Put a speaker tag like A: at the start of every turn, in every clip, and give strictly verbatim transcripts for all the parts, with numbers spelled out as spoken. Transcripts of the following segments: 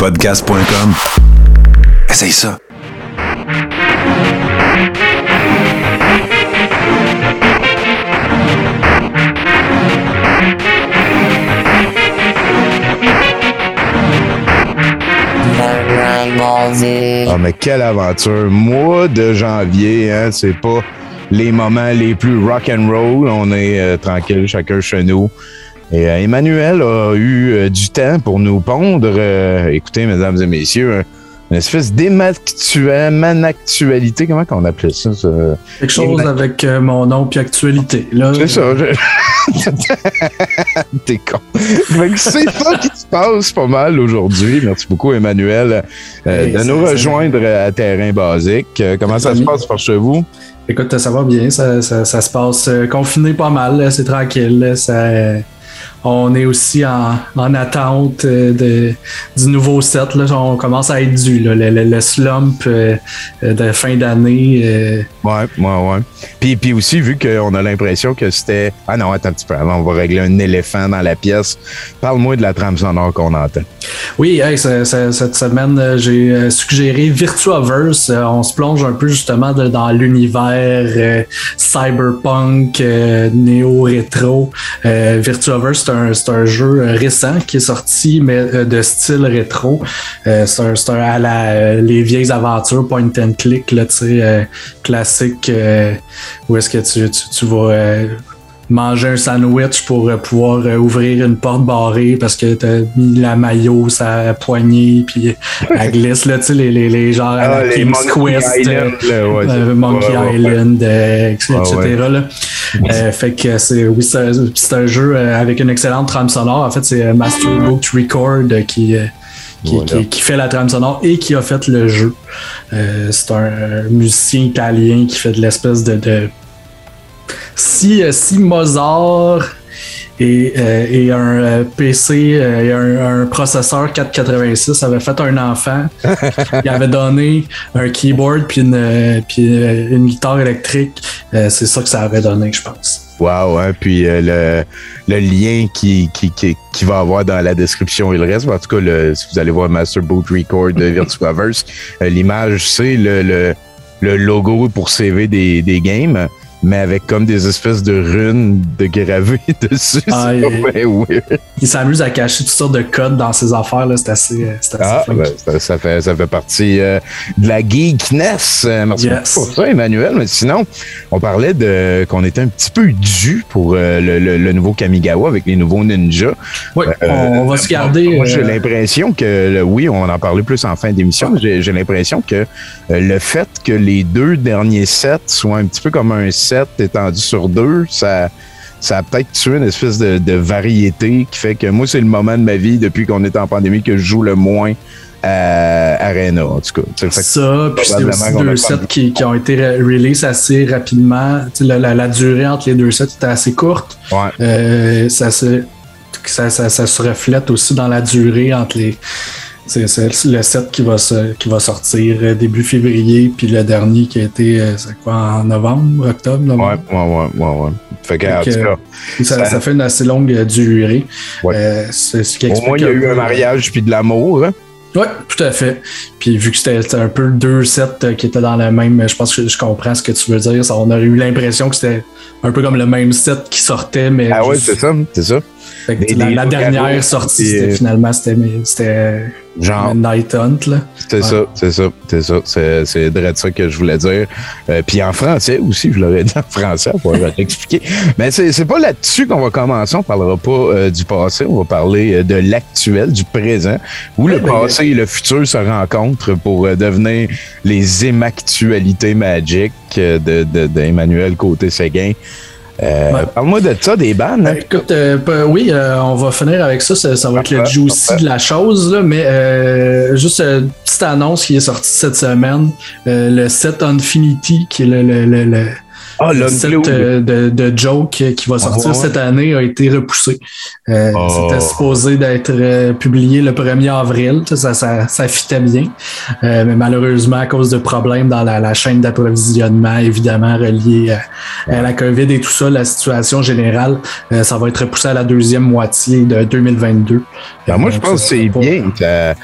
A: podcast point com. Essaye ça.
B: Ah, mais quelle aventure! Mois de janvier, hein, c'est pas les moments les plus rock and roll. On est euh, tranquille, chacun chez nous. Et euh, Emmanuel a eu euh, du temps pour nous pondre. Euh, écoutez, mesdames et messieurs, une espèce d'émanactualité. Comment qu'on appelait ça? ça?
C: Quelque chose Éman... avec euh, mon nom puis actualité. Là,
B: c'est ça. Je... T'es con. C'est ça qui se passe pas mal aujourd'hui. Merci beaucoup, Emmanuel, euh, de nous rejoindre à Terrain Basique. Comment ça se passe par chez vous?
C: Écoute, ça va bien. Ça, ça, ça se passe euh, confiné pas mal. Là, c'est tranquille. Là, ça... Euh... On est aussi en, en attente de, du nouveau set. Là. On commence à être dû. Là. Le, le, le slump euh, de fin d'année. Euh...
B: Ouais, ouais, ouais. Puis, puis aussi, vu qu'on a l'impression que c'était... Ah non, attends un petit peu avant, on va régler un éléphant dans la pièce. Parle-moi de la trame sonore qu'on entend.
C: Oui, hey, ça, ça, cette semaine, j'ai suggéré Virtuaverse. On se plonge un peu justement de, dans l'univers euh, cyberpunk, euh, néo-rétro. Euh, Virtuaverse, c'est un, c'est un jeu récent qui est sorti, mais de style rétro. Euh, c'est, un, c'est un à la, les vieilles aventures point and click, là, tu sais, euh, classique, euh, où est-ce que tu, tu, tu vas... Euh, manger un sandwich pour euh, pouvoir euh, ouvrir une porte barrée parce que t'as mis la maillot sa poignée puis elle glisse là, tu sais, les, les, les genres
B: ah,
C: à la King's Quest,
B: Island,
C: euh,
B: ouais,
C: euh, Monkey
B: ouais, ouais,
C: Island, euh, et cetera.
B: Ouais, ouais.
C: Là. Euh, fait que c'est, oui, c'est, c'est un jeu euh, avec une excellente trame sonore. En fait, c'est Master Boot Record qui... Euh, Qui, voilà. qui, qui fait la trame sonore et qui a fait le jeu. Euh, c'est un musicien italien qui fait de l'espèce de... de Si, si Mozart et, euh, et un euh, P C euh, et un, un processeur quatre cent quatre-vingt-six avaient fait un enfant, il avait donné un keyboard puis une, euh, puis une guitare électrique, euh, c'est ça que ça avait donné, je pense.
B: Wow, hein? Puis euh, le, le lien qui, qui, qui, qui va avoir dans la description et le reste, en tout cas, le, si vous allez voir Master Boot Record de Virtuaverse, euh, l'image, c'est le, le, le logo pour C V des, des games, mais avec comme des espèces de runes de gravées dessus.
C: Ah,
B: c'est
C: il,
B: pas bien weird.
C: Il s'amuse à cacher toutes sortes de codes dans ses affaires, là. C'est assez, c'est assez
B: ah, ben, ça, ça, fait, ça fait partie euh, de la geekness. Merci yes. beaucoup pour ça, Emmanuel. Mais sinon, on parlait de qu'on était un petit peu dû pour euh, le, le, le nouveau Kamigawa avec les nouveaux ninjas.
C: Oui, euh, on, on va se garder.
B: Moi,
C: euh...
B: j'ai l'impression que, le, oui, on en parlait plus en fin d'émission, mais j'ai, j'ai l'impression que euh, le fait que les deux derniers sets soient un petit peu comme un set étendu sur deux, ça, ça a peut-être tué une espèce de, de variété qui fait que moi, c'est le moment de ma vie depuis qu'on est en pandémie que je joue le moins à Arena, en tout cas.
C: Fait ça, puis c'est aussi deux sets qui, qui ont été release assez rapidement. La, la, la durée entre les deux sets était assez courte.
B: Ouais.
C: Euh, ça, se, ça, ça, ça se reflète aussi dans la durée entre les... C'est, c'est le set qui va, se, qui va sortir début février, puis le dernier qui a été, c'est quoi, en novembre, octobre, novembre?
B: Ouais, ouais, ouais, ouais, ouais. Fait que,
C: fait que, ça, ça, ça fait une assez longue durée.
B: Ouais.
C: Euh, c'est ce qui
B: Au moins, il y a eu un mariage puis de l'amour, hein?
C: Oui, tout à fait. Puis vu que c'était, c'était un peu deux sets qui étaient dans le même, je pense que je comprends ce que tu veux dire. Ça, on aurait eu l'impression que c'était un peu comme le même set qui sortait, mais...
B: Ah oui, c'est ça, c'est ça.
C: Fait que des, la, des la dernière sortie, et... c'était, finalement, c'était, c'était
B: genre
C: Night Hunt, là.
B: C'est ouais. ça, c'est ça, c'est ça. C'est, c'est direct ça que je voulais dire. Euh, puis en français aussi, je l'aurais dit en français pour t'expliquer. Mais c'est, c'est pas là-dessus qu'on va commencer. On parlera pas euh, du passé, on va parler de l'actuel, du présent, où ouais, le ben, passé et le futur se rencontrent pour euh, devenir les émactualités magiques de, de, d'Emmanuel Côté-Séguin. Euh, ouais. Parle-moi de ça, des bandes. Hein?
C: Écoute, euh, oui, euh, on va finir avec ça. Ça, ça va être le juicy de la chose, là, mais euh, juste une petite annonce qui est sortie cette semaine. Euh, le set Infinity, qui est le, le, le, le
B: Ah,
C: le set euh, de, de Joke qui va sortir oh, ouais. cette année a été repoussé. Euh, oh. C'était supposé d'être euh, publié le premier avril. Ça, ça, ça fitait bien. Euh, mais malheureusement, à cause de problèmes dans la, la chaîne d'approvisionnement, évidemment reliés à, à la COVID et tout ça, la situation générale, euh, ça va être repoussé à la deuxième moitié de deux mille vingt-deux.
B: Ben, moi, je pense que c'est pas... bien. Que...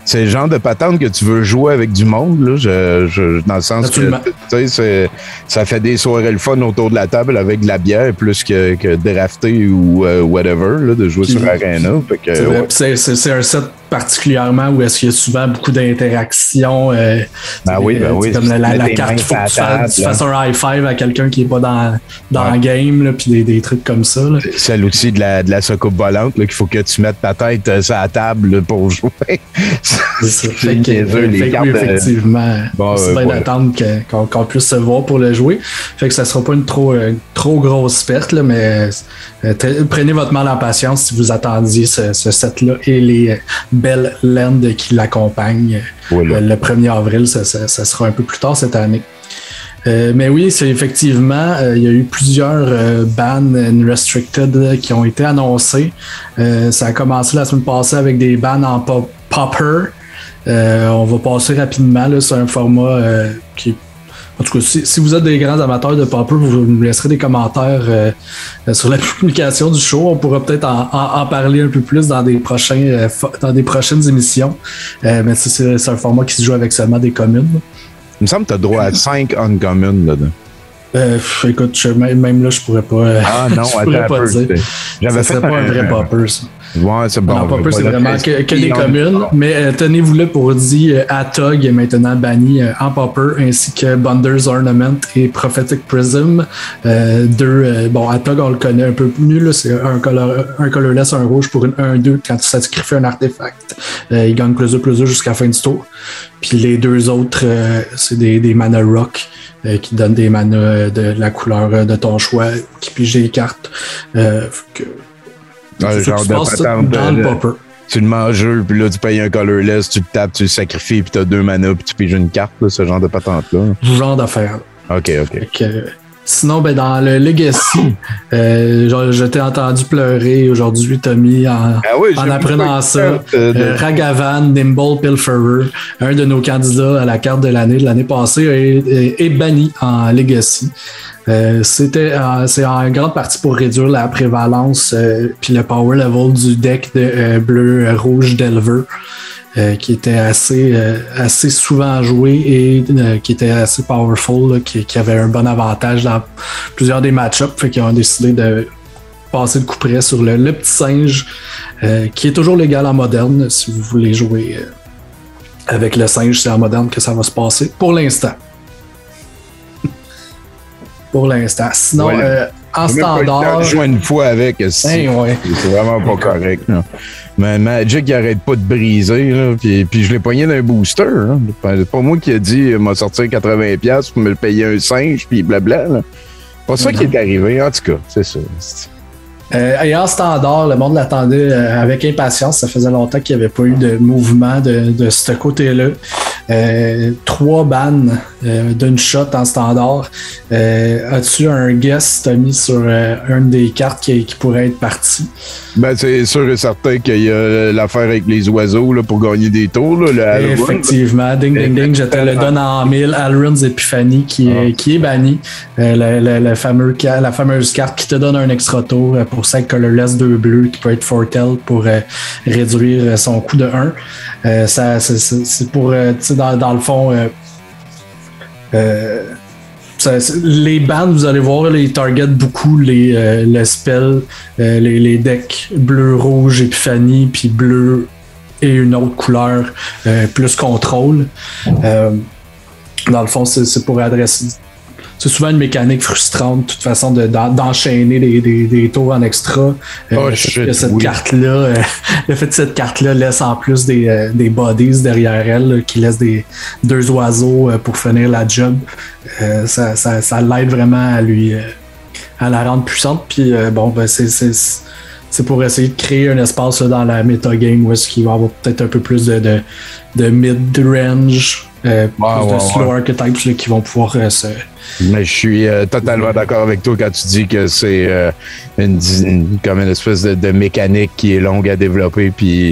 B: c'est le genre de patente que tu veux jouer avec du monde, là, je, je, dans le sens Absolument. que tu sais, ça fait des soirées le fun autour de la table avec de la bière plus que, que drafter ou uh, whatever, là, de jouer Puis, sur Arena. Fait que,
C: c'est, ouais. c'est, c'est, c'est un set particulièrement où est-ce qu'il y a souvent beaucoup d'interactions. Euh,
B: ben oui, ben oui.
C: Comme la, la, la carte, il faut que tu fasses, fasses un high five à quelqu'un qui n'est pas dans, dans ouais. le game, là, puis des, des trucs comme ça. Là.
B: C'est l'outil de la, de la soucoupe volante qu'il faut que tu mettes ta tête euh, sur la table là, pour jouer.
C: C'est ça. Fait que, les fait les cartes, oui, effectivement, bon, c'est euh, bien ouais. d'attendre que, qu'on, qu'on puisse se voir pour le jouer. Fait que ça sera pas une trop, une trop grosse perte, là, mais euh, t- prenez votre mal en patience si vous attendiez ce, ce set-là et les euh, belles lands qui l'accompagnent. Voilà. Euh, le premier avril, ça, ça, ça sera un peu plus tard cette année. Euh, mais oui, c'est effectivement, euh, il y a eu plusieurs euh, bans and restricted euh, qui ont été annoncés. Euh, ça a commencé la semaine passée avec des bans en pop- popper. Euh, on va passer rapidement là, sur un format euh, qui en tout cas, si, si vous êtes des grands amateurs de popper, vous nous laisserez des commentaires euh, sur la publication du show. On pourra peut-être en, en, en parler un peu plus dans des prochains euh, dans des prochaines émissions. Euh, mais c'est, c'est un format qui se joue avec seulement des communes.
B: Il me semble que tu as droit à cinq uncommon là-dedans.
C: Euh, écoute, je, même là, je pourrais pas. Euh,
B: ah non,
C: je pourrais
B: attends
C: pas
B: un peu.
C: Dire.
B: J'avais
C: ça
B: fait
C: serait pas
B: un,
C: un vrai popper, ça.
B: Ouais, c'est bon.
C: Non, popper, c'est vraiment que, que des communes. Mais euh, tenez-vous là pour dire, euh, Atog est maintenant banni euh, en popper, ainsi que Bunder's Ornament et Prophetic Prism. Euh, deux, euh, bon, Atog, on le connaît un peu mieux, là, c'est un, color, un colorless, un rouge pour une un deux quand tu sacrifies un artefact. Euh, il gagne plus deux, plus deux jusqu'à la fin du tour. Puis les deux autres, euh, c'est des, des mana rock. Euh, qui donne des manas de la couleur de ton choix, qui pige des cartes. Euh, que,
B: ah, le genre de patente dans le popper. Tu le manges, puis là, tu payes un colorless, tu le tapes, tu le sacrifies, puis tu as deux manas, puis tu piges une carte, là, ce genre de patente-là.
C: Ce genre d'affaire.
B: OK, OK.
C: Que, sinon, ben, dans le Legacy, euh, je, je t'ai entendu pleurer aujourd'hui, Tommy, en, ah oui, en apprenant ça. Euh, de... Ragavan, Nimble Pilferer, un de nos candidats à la carte de l'année de l'année passée, est, est, est banni en Legacy. Euh, c'était, euh, c'est en grande partie pour réduire la prévalence euh, puis le power level du deck de euh, bleu-rouge Delver. Euh, qui était assez, euh, assez souvent joué et euh, qui était assez powerful, là, qui, qui avait un bon avantage dans plusieurs des match-ups, fait qu'ils ont décidé de passer le coup près sur le, le petit singe, euh, qui est toujours légal en moderne. Si vous voulez jouer euh, avec le singe, c'est en moderne que ça va se passer pour l'instant. Pour l'instant. Sinon, ouais, euh, en standard.
B: Je joue une fois avec, c'est,
C: hey, ouais.
B: c'est vraiment pas correct. Là. Mais Magic, il arrête pas de briser. Là, puis, puis je l'ai pogné d'un booster. Là. C'est pas moi qui ai dit, il m'a sorti quatre-vingts dollars pour me le payer un singe, puis blabla. Là. Pas ça qui est arrivé, en tout cas. C'est ça.
C: Euh, et en standard, le monde l'attendait euh, avec impatience. Ça faisait longtemps qu'il n'y avait pas eu de mouvement de, de ce côté-là. Euh, trois bans euh, d'une shot en standard. Euh, as-tu un guess, Tommy, sur euh, une des cartes qui, qui pourrait être partie?
B: Ben, c'est sûr et certain qu'il y a l'affaire avec les oiseaux là, pour gagner des tours. Là, le
C: effectivement. Ding, ding, ding. Je te le donne en mille. Alrund's Epiphany qui, ah. est, qui est banni. Euh, le, le, le fameux, la fameuse carte qui te donne un extra tour pour cinq colorless, deux bleus, qui peut être Fortel pour euh, réduire son coût de un. Euh, ça, c'est, c'est, c'est pour, euh, tu sais, dans, dans le fond, euh, euh, ça, les bans, vous allez voir, ils targetent beaucoup les, euh, le spell, euh, les, les decks bleu, rouge, Epiphany, puis bleu et une autre couleur, euh, plus contrôle. Euh, dans le fond, c'est, c'est pour adresser... C'est souvent une mécanique frustrante, de toute façon, de, d'enchaîner des, des, des tours en extra. Euh,
B: oh,
C: le,
B: shit,
C: fait que cette
B: oui.
C: carte-là, euh, le fait que cette carte-là laisse en plus des, euh, des bodies derrière elle, là, qui laissent des deux oiseaux euh, pour finir la job, euh, ça, ça, ça l'aide vraiment à lui euh, à la rendre puissante. Puis euh, bon, ben c'est, c'est, c'est pour essayer de créer un espace là, dans la metagame où est-ce qu'il va y avoir peut-être un peu plus de, de, de mid-range. Euh,
B: wow,
C: plus
B: wow,
C: de slow
B: wow.
C: archetypes là, qui vont pouvoir euh, se...
B: Mais je suis euh, totalement d'accord avec toi quand tu dis que c'est euh, une, une, comme une espèce de, de mécanique qui est longue à développer, puis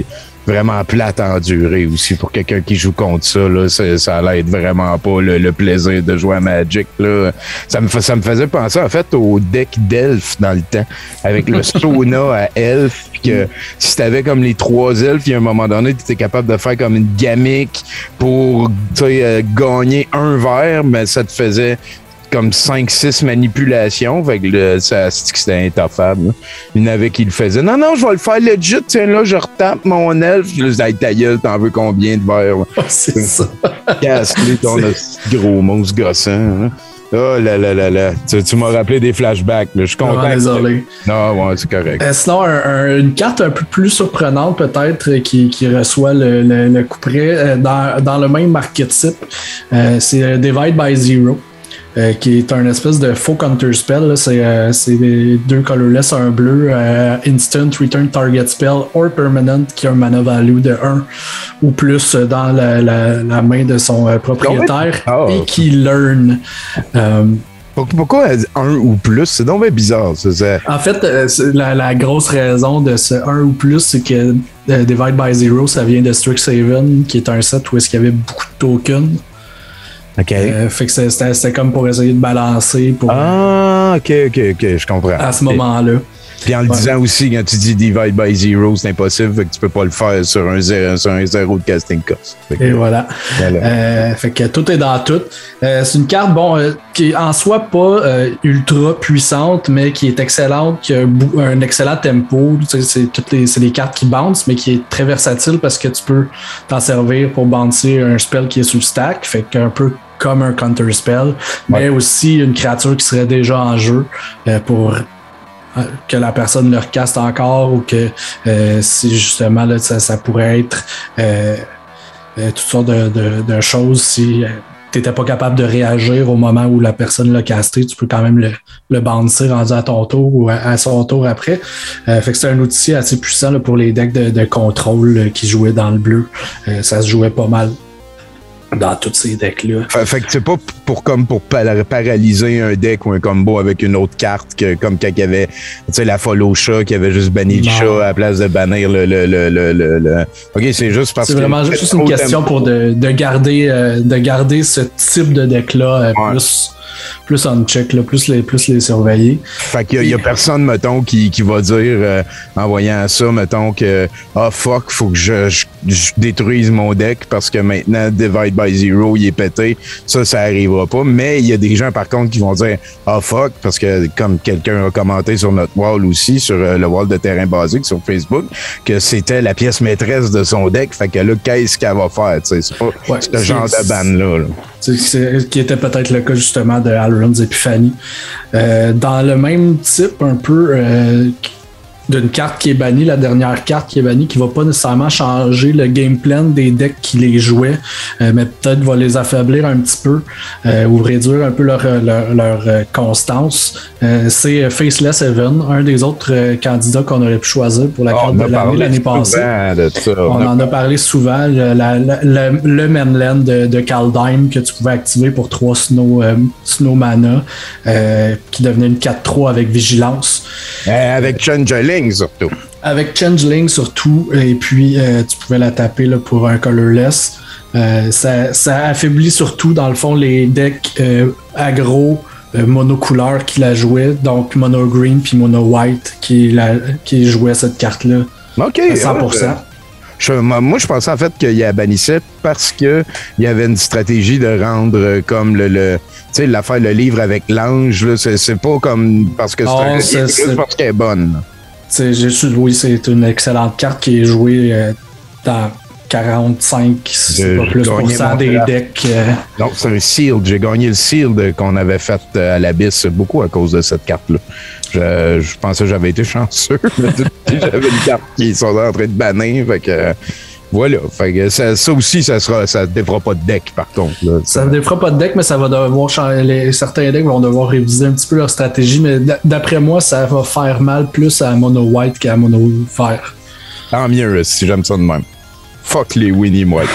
B: vraiment plate à endurer aussi. Pour quelqu'un qui joue contre ça, là, ça l'aide vraiment pas le, le plaisir de jouer à Magic. Là. Ça, me, ça me faisait penser en fait au deck d'elfes dans le temps, avec le sauna à elfes, puis que si t'avais comme les trois elfes, il y a un moment donné, tu étais capable de faire comme une gamique pour euh, gagner un verre, mais ça te faisait comme cinq six manipulations. Fait que le, ça, c'était intoffable. Il y en avait qui le faisaient. Non, non, je vais le faire legit. Tiens, là, je retape mon elfe. Je dis, hey, ta gueule, t'en veux combien de verres?
C: Oh, c'est ça.
B: Casse-les ton gros monstre gossant. Hein? Oh là là là là. Tu, tu m'as rappelé des flashbacks. Là. Je suis content.
C: Ah, désolé.
B: Non, ouais, c'est correct.
C: Euh, sinon, un, un, une carte un peu plus surprenante, peut-être, qui, qui reçoit le, le, le coup près euh, dans, dans le même archétype, euh, c'est Divide by Zero. Euh, qui est un espèce de faux counter spell. C'est euh, deux colorless, un bleu, euh, instant, return target spell or permanent qui a un mana value de un ou plus dans la, la, la main de son euh, propriétaire oh. et qui learn. Euh,
B: Pourquoi un ou plus? C'est donc bien bizarre. Ça, ça.
C: En fait, euh, la, la grosse raison de ce un ou plus, c'est que euh, Divide by Zero, ça vient de Strixhaven, qui est un set où est-ce qu'il y avait beaucoup de tokens.
B: OK.
C: Euh, fait que c'était comme pour essayer de balancer. Pour,
B: ah, OK, OK, OK, je comprends.
C: À ce moment-là.
B: Puis en le ouais. disant aussi, quand tu dis divide by zero, c'est impossible, fait que tu peux pas le faire sur un zéro, sur un zéro de casting cost. Que,
C: et voilà. voilà. Euh, fait que tout est dans tout. Euh, c'est une carte, bon, euh, qui est en soi pas euh, ultra puissante, mais qui est excellente, qui a un excellent tempo. Tu sais, c'est toutes les, c'est des cartes qui bounce, mais qui est très versatile parce que tu peux t'en servir pour bouncer un spell qui est sur le stack. Fait qu'un peu comme un counter spell, mais ouais. aussi une créature qui serait déjà en jeu euh, pour que la personne le recaste encore ou que euh, si justement là, ça, ça pourrait être euh, euh, toutes sortes de, de, de choses si euh, tu n'étais pas capable de réagir au moment où la personne l'a casté, tu peux quand même le, le bouncer rendu à ton tour ou à, à son tour après. Euh, fait que c'est un outil assez puissant là, pour les decks de, de contrôle euh, qui jouaient dans le bleu. Euh, ça se jouait pas mal dans tous ces decks-là.
B: Fait, fait que c'est pas pour comme pour paralyser un deck ou un combo avec une autre carte que comme quand il y avait tu sais la follow chat qui avait juste banni le chat à la place de bannir le le le le, le, le... OK, c'est juste parce que
C: c'est vraiment juste une question tempo. pour de, de garder euh, de garder ce type de deck-là euh, ouais. plus plus on check, là, plus, les, plus les surveiller.
B: Fait qu'il y a, y a personne, mettons, qui, qui va dire, euh, en voyant ça, mettons, que ah oh, fuck, faut que je, je, je détruise mon deck parce que maintenant, Divide by Zero, il est pété. Ça, ça arrivera pas. Mais il y a des gens, par contre, qui vont dire ah oh, fuck, parce que comme quelqu'un a commenté sur notre wall aussi, sur euh, le wall de terrain basique sur Facebook, que c'était la pièce maîtresse de son deck. Fait que là, qu'est-ce qu'elle va faire? T'sais? C'est pas ouais, ce genre de ban-là. Là.
C: C'est, c'est, qui était peut-être le cas justement de Alrund's Epiphany. Euh, dans le même type un peu euh, d'une carte qui est bannie, la dernière carte qui est bannie, qui va pas nécessairement changer le game plan des decks qui les jouaient, euh, mais peut-être va les affaiblir un petit peu euh, ou réduire un peu leur, leur, leur euh, constance. Euh, c'est Faceless Heaven, un des autres euh, candidats qu'on aurait pu choisir pour la carte oh, de l'année l'année passée. On, on en a parlé souvent. Le, la, la, le, le Mainland de, de Kaldheim que tu pouvais activer pour trois snow, euh, snow mana, euh, qui devenait une quatre trois avec vigilance.
B: Euh, avec Changeling surtout.
C: Avec Changeling surtout, et puis euh, tu pouvais la taper là, pour un colorless. Euh, ça, ça affaiblit surtout, dans le fond, les decks euh, aggro euh, monocouleur qui la jouaient, donc mono green puis mono white qui, la, qui jouait cette carte-là.
B: OK.
C: À cent pour cent.
B: Euh, je, moi, je pensais en fait qu'il la bannissait parce qu'il y avait une stratégie de rendre euh, comme le. le tu sais, l'affaire, le livre avec l'ange, là, c'est, c'est pas comme parce que c'est, oh, un, c'est, c'est parce qu'elle est bonne.
C: C'est, oui, c'est une excellente carte qui est jouée euh, dans quarante-cinq, c'est pas plus pour cent des decks. Euh...
B: Non, c'est un sealed. J'ai gagné le sealed qu'on avait fait à l'Abyss beaucoup à cause de cette carte-là. Je, je pensais que j'avais été chanceux. J'avais une carte qui sont en train de bannir. Fait que voilà. Fait que ça, ça aussi, ça sera, ça ne défera pas de deck, par contre. Là.
C: Ça ne défera pas de deck, mais ça va devoir changer. Les, certains decks vont devoir réviser un petit peu leur stratégie, mais d'après moi, ça va faire mal plus à mono white qu'à mono vert.
B: Tant mieux, si j'aime ça de même. Fuck les Winnie White.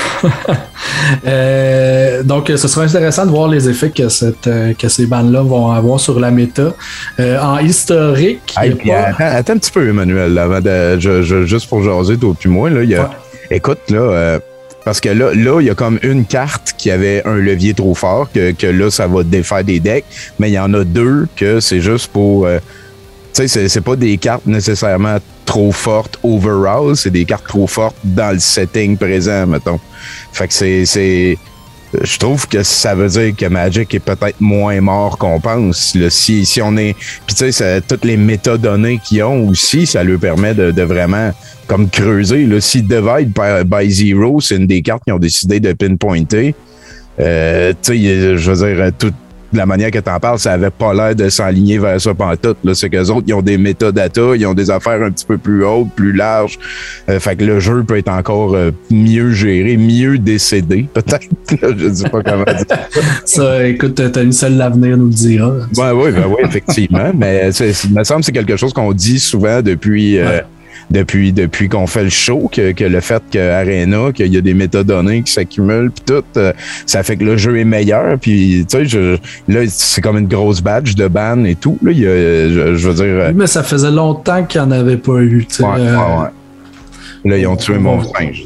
C: euh, donc, ce sera intéressant de voir les effets que, cette, euh, que ces bandes-là vont avoir sur la méta. Euh, en historique...
B: Hey, pas... attends, attends un petit peu, Emmanuel, avant de, je, je, juste pour jaser, toi puis moi, là, il y a... Ouais. Écoute, là, euh, parce que là, là, il y a comme une carte qui avait un levier trop fort, que, que là, ça va défaire des decks, mais il y en a deux que c'est juste pour... Euh, tu sais, c'est, c'est pas des cartes nécessairement trop fortes overall, c'est des cartes trop fortes dans le setting présent, mettons. Fait que c'est... c'est je trouve que ça veut dire que Magic est peut-être moins mort qu'on pense. Là, si, si on est... Puis tu sais, toutes les métadonnées qu'ils ont aussi, ça leur permet de, de vraiment comme creuser. Là. Si Divide by, by Zero, c'est une des cartes qui ont décidé de pinpointer, euh, tu sais, je veux dire, toute la manière que tu en parles, ça avait pas l'air de s'aligner vers ça pantoute. Là. C'est qu'eux autres, ils ont des métadatas, ils ont des affaires un petit peu plus hautes, plus larges. Euh, fait que le jeu peut être encore euh, mieux géré, mieux décédé, peut-être. Je dis pas comment dire ça.
C: Ça, écoute, t'as une seule l'avenir nous le dira.
B: Ben oui, ben oui, effectivement. Mais c'est, c'est, il me semble que c'est quelque chose qu'on dit souvent depuis... Euh, ouais. Depuis, depuis qu'on fait le show, que, que le fait qu'Arena, qu'il y a des métadonnées qui s'accumulent, puis tout, euh, ça fait que le jeu est meilleur. Puis, tu sais, je, là, c'est comme une grosse badge de ban et tout. Là, il y a, je, je veux dire. Euh,
C: mais ça faisait longtemps qu'il n'y en avait pas eu. Tu sais,
B: ouais,
C: euh,
B: ouais, ouais. Là, ils ont tué mon singe.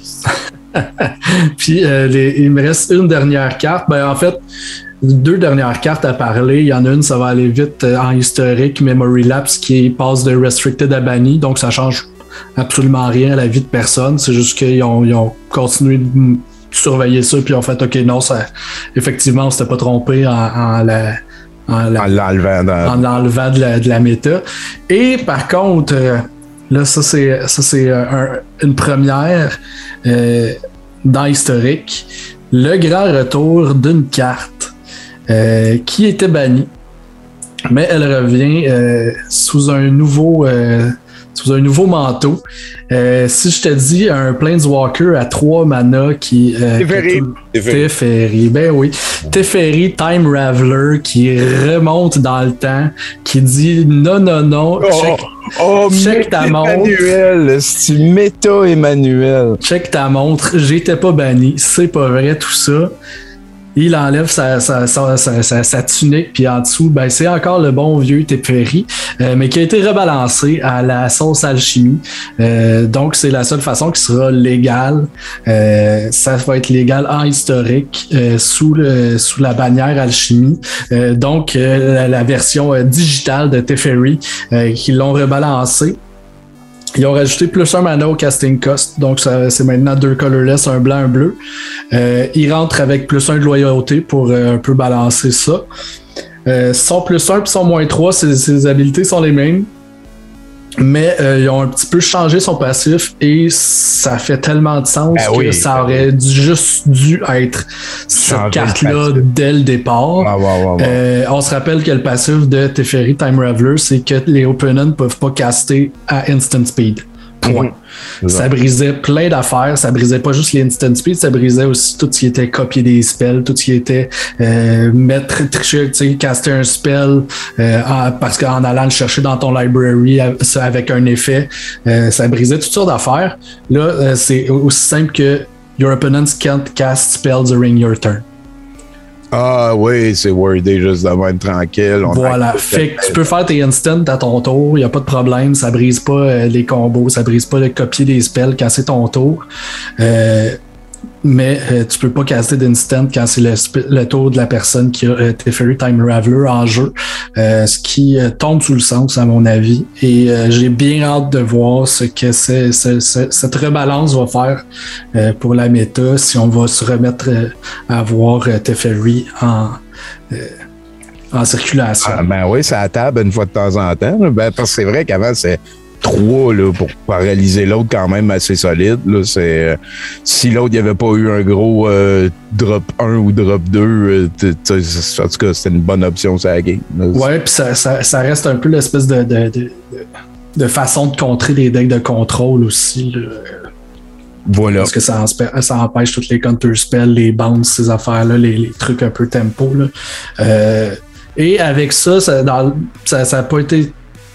C: Puis, euh, les, il me reste une dernière carte. Ben, en fait, deux dernières cartes à parler. Il y en a une, ça va aller vite, euh, en historique, Memory Lapse, qui passe de Restricted à Banni. Donc, ça change absolument rien à la vie de personne. C'est juste qu'ils ont, ils ont continué de surveiller ça, puis ils ont fait OK, non, ça, effectivement, on s'était pas trompé en, en, la, en, la,
B: en l'enlevant, dans...
C: en l'enlevant de, la, de la méta. Et par contre, euh, là, ça, c'est, ça, c'est un, une première euh, dans l'historique. Le grand retour d'une carte euh, qui était bannie, mais elle revient euh, sous un nouveau. Euh, sous un nouveau manteau. Euh, si je te dis un Planeswalker à trois mana qui... Euh,
B: Teferi.
C: Teferi, ben oui. Teferi Time Raveler qui remonte dans le temps, qui dit non, non, non, check,
B: oh, oh,
C: check ta montre.
B: Emmanuel, c'est méta Emmanuel.
C: Check ta montre, j'étais pas banni, c'est pas vrai tout ça. Il enlève sa, sa, sa, sa, sa, sa tunique, puis en dessous, ben, c'est encore le bon vieux Teferi, euh, mais qui a été rebalancé à la sauce alchimie. Euh, donc, c'est la seule façon qui sera légale. Euh, ça va être légal en historique euh, sous, le, sous la bannière alchimie. Euh, donc, euh, la, la version euh, digitale de Teferi euh, qui l'ont rebalancé. Ils ont rajouté plus un mana au casting cost, donc ça, c'est maintenant deux colorless, un blanc, un bleu. Euh, ils rentrent avec plus un de loyauté pour euh, un peu balancer ça. Euh, son plus un et son moins trois, ses, ses habilités sont les mêmes. Mais euh, ils ont un petit peu changé son passif et ça fait tellement de sens ben que oui, ça aurait dû, juste dû être cette carte-là dès le départ. Ah, ouais, ouais, ouais. Euh, on se rappelle que le passif de Teferi Time Raveler, c'est que les opponents ne peuvent pas caster à instant speed. Point. Mmh. Ça brisait plein d'affaires. Ça brisait pas juste les instant speed, ça brisait aussi tout ce qui était copier des spells, tout ce qui était euh, mettre, tricher, tu sais, caster un spell euh, en, parce qu'en allant le chercher dans ton library avec un effet, euh, ça brisait toutes sortes d'affaires. Là, euh, c'est aussi simple que your opponents can't cast spells during your turn.
B: Ah oui, c'est wordé juste de même tranquille. On
C: voilà, fait que tu peux faire tes instants à ton tour, il n'y a pas de problème, ça brise pas euh, les combos, ça brise pas le copier des spells quand c'est ton tour. Euh, mais euh, tu peux pas caster d'instant quand c'est le, le tour de la personne qui a euh, Teferi Time Raveler en jeu, euh, ce qui euh, tombe sous le sens à mon avis. Et euh, j'ai bien hâte de voir ce que c'est, ce, ce, cette rebalance va faire euh, pour la méta, si on va se remettre euh, à voir euh, Teferi en... Euh, en circulation.
B: Ah, ben oui, c'est à la table une fois de temps en temps. Ben, parce que c'est vrai qu'avant, c'est trois là, pour paralyser l'autre quand même assez solide. Là, c'est, euh, si l'autre n'y avait pas eu un gros euh, drop un ou drop deux, euh, t- t- en tout cas, c'était une bonne option sur la game.
C: Ouais, puis ça, ça, ça reste un peu l'espèce de, de, de, de façon de contrer des decks de contrôle aussi. Là.
B: Voilà.
C: Parce que ça, ça empêche toutes les counter spells, les bounces, ces affaires-là, les, les trucs un peu tempo. Là. Euh, et avec ça, ça n'a ça, ça pas été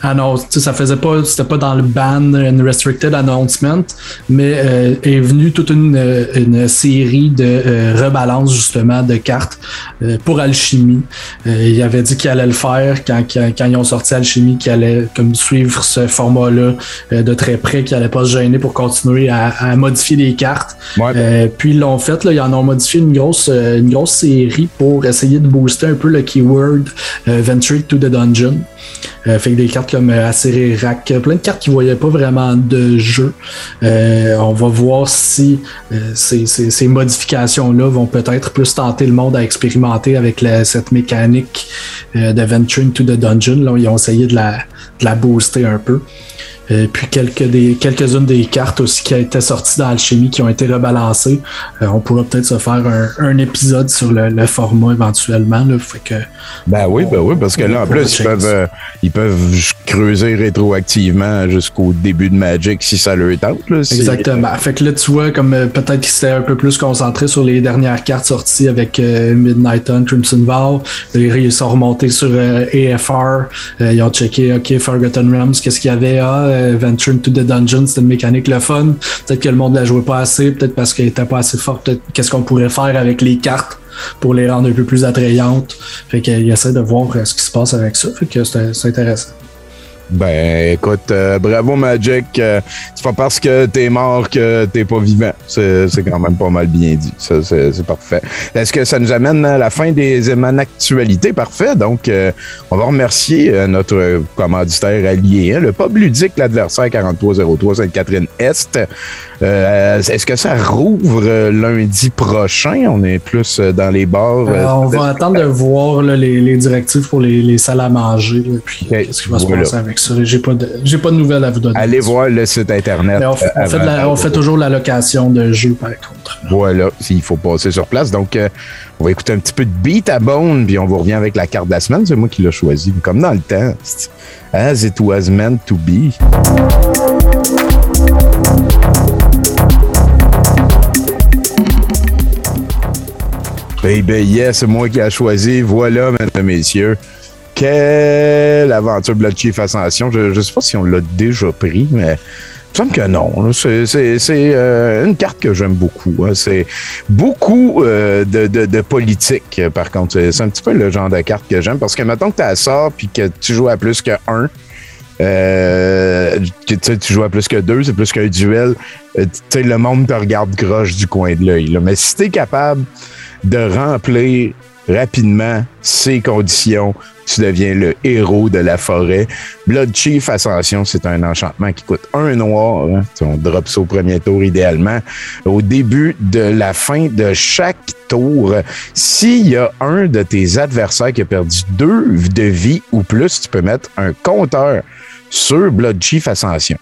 C: Ah non, tu sais, ça faisait pas, c'était pas dans le ban and restricted announcement, mais euh, est venue toute une, une série de euh, rebalances justement de cartes euh, pour Alchemy. Euh, il avait dit qu'il allait le faire quand, quand, quand ils ont sorti Alchemy, qu'il allait comme suivre ce format-là euh, de très près, qu'il allait pas se gêner pour continuer à, à modifier les cartes.
B: Ouais.
C: Euh, puis ils l'ont fait, là, ils en ont modifié une grosse, une grosse série pour essayer de booster un peu le keyword euh, Venture to the Dungeon. Euh, fait que des cartes comme euh, Acerarak, plein de cartes qui ne voyaient pas vraiment de jeu. Euh, on va voir si euh, ces, ces, ces modifications-là vont peut-être plus tenter le monde à expérimenter avec la, cette mécanique euh, de Venture to the Dungeon. Là, ils ont essayé de la, de la booster un peu. Euh, puis quelques des, quelques-unes des cartes aussi qui étaient sorties dans Alchemy qui ont été rebalancées. Euh, on pourra peut-être se faire un, un épisode sur le, le format éventuellement. Là, fait que,
B: ben oui, ben oui, parce que là, en plus, ils peuvent, euh, ils peuvent creuser rétroactivement jusqu'au début de Magic si ça leur tente. Là, si...
C: Exactement. Fait que là, tu vois, comme euh, peut-être qu'ils s'étaient un peu plus concentrés sur les dernières cartes sorties avec euh, Midnight Hunt, Crimson Vow. Ils sont remontés sur euh, A F R. Euh, ils ont checké, OK, Forgotten Realms, qu'est-ce qu'il y avait? Ah, Venture to the Dungeon, c'était une mécanique le fun. Peut-être que le monde la jouait pas assez, peut-être parce qu'elle était pas assez forte. Peut-être qu'est-ce qu'on pourrait faire avec les cartes pour les rendre un peu plus attrayantes. Fait qu'il essaie de voir ce qui se passe avec ça. Fait que c'est, c'est intéressant.
B: Ben, écoute, euh, bravo Magic. Euh, c'est pas parce que t'es mort que t'es pas vivant. C'est, c'est quand même pas mal bien dit. Ça, c'est, c'est parfait. Est-ce que ça nous amène à la fin des éléments d'actualité? Parfait. Donc, euh, on va remercier euh, notre commanditaire allié, hein, le pub ludique, l'adversaire quarante-trois zéro trois Sainte-Catherine-Est. Euh, est-ce que ça rouvre lundi prochain? On est plus dans les bars.
C: Euh, on va attendre de voir là, les, les directives pour les, les salles à manger. Là, puis okay. Qu'est-ce qui va voilà. se passer avec ça? J'ai pas de, j'ai pas de nouvelles à vous donner.
B: Allez voir le site internet.
C: On, f- on, fait, de la, on fait toujours la location de jeux par contre.
B: Voilà, il faut passer sur place. Donc, euh, on va écouter un petit peu de Beat à Bone, puis on vous revient avec la carte de la semaine. C'est moi qui l'ai choisi, comme dans le temps. As it was meant to be. Baby, yes, c'est moi qui ai choisi. Voilà, mesdames et messieurs. Quelle aventure Blood Chief Ascension. Je ne sais pas si on l'a déjà pris, mais il me semble que non. C'est, c'est, c'est euh, une carte que j'aime beaucoup. Hein. C'est beaucoup euh, de, de, de politique, par contre. C'est, c'est un petit peu le genre de carte que j'aime. Parce que mettons que tu as ça puis que tu joues à plus que un, euh, tu, tu joues à plus que deux, c'est plus qu'un duel. Euh, le monde te regarde croche du coin de l'œil. Là. Mais si tu es capable de remplir rapidement ces conditions, tu deviens le héros de la forêt. Blood Chief Ascension, c'est un enchantement qui coûte un noir. Hein. On drop ça au premier tour idéalement. Au début de la fin de chaque tour, s'il y a un de tes adversaires qui a perdu deux de vie ou plus, tu peux mettre un compteur sur Blood Chief Ascension.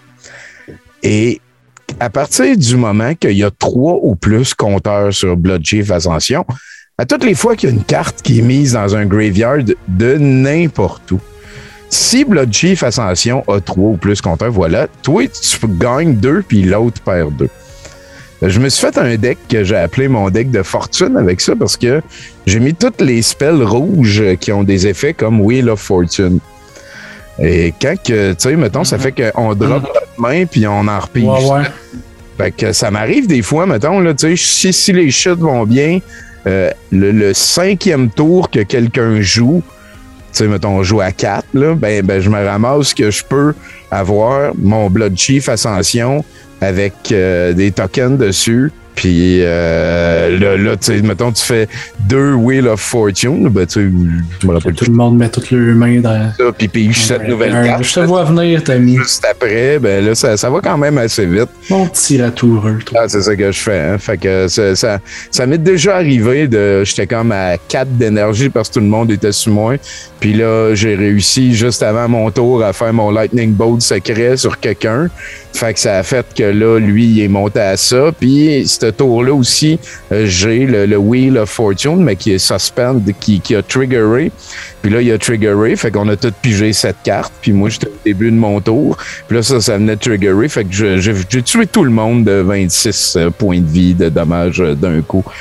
B: Et à partir du moment qu'il y a trois ou plus compteurs sur Blood Chief Ascension, à toutes les fois qu'il y a une carte qui est mise dans un graveyard de n'importe où, si Blood Chief Ascension a trois ou plus compteurs, voilà, toi, tu gagnes deux, puis l'autre perd deux. Je me suis fait un deck que j'ai appelé mon deck de fortune avec ça parce que j'ai mis toutes les spells rouges qui ont des effets comme Wheel of Fortune. Et quand que, tu sais, mettons, ça fait qu'on drop notre main puis on en repige.
C: Ouais, ouais.
B: Fait que ça m'arrive des fois, mettons, là, tu sais, si, si les shit vont bien, euh, le, le cinquième tour que quelqu'un joue, tu sais, mettons, on joue à quatre, là, ben, ben, je me ramasse que je peux avoir mon Blood Chief Ascension avec euh, des tokens dessus. Puis euh, là, là tu sais, mettons, tu fais deux Wheel of Fortune, ben, tu sais, je me rappelle
C: tout le monde met toutes leurs mains dans
B: ça, puis pige cette nouvelle
C: un,
B: carte.
C: Je te vois venir, Tommy.
B: Juste après, ben là, ça, ça va quand même assez vite.
C: Mon petit ratoureux.
B: Ah, c'est ça que je fais. Hein. Fait que ça, ça, ça m'est déjà arrivé de. J'étais comme à quatre d'énergie parce que tout le monde était sous moi. Puis là, j'ai réussi juste avant mon tour à faire mon Lightning Bolt secret sur quelqu'un. Fait que ça a fait que là, lui, il est monté à ça. Puis, ce tour-là aussi, euh, j'ai le, le Wheel of Fortune, mais qui est suspend, qui, qui a triggeré. Puis là, il a triggeré. Fait qu'on a tout pigé cette carte. Puis moi, j'étais au début de mon tour. Puis là, ça, ça venait de triggerer. Fait que je, je, j'ai tué tout le monde de vingt-six points de vie de dommages d'un coup.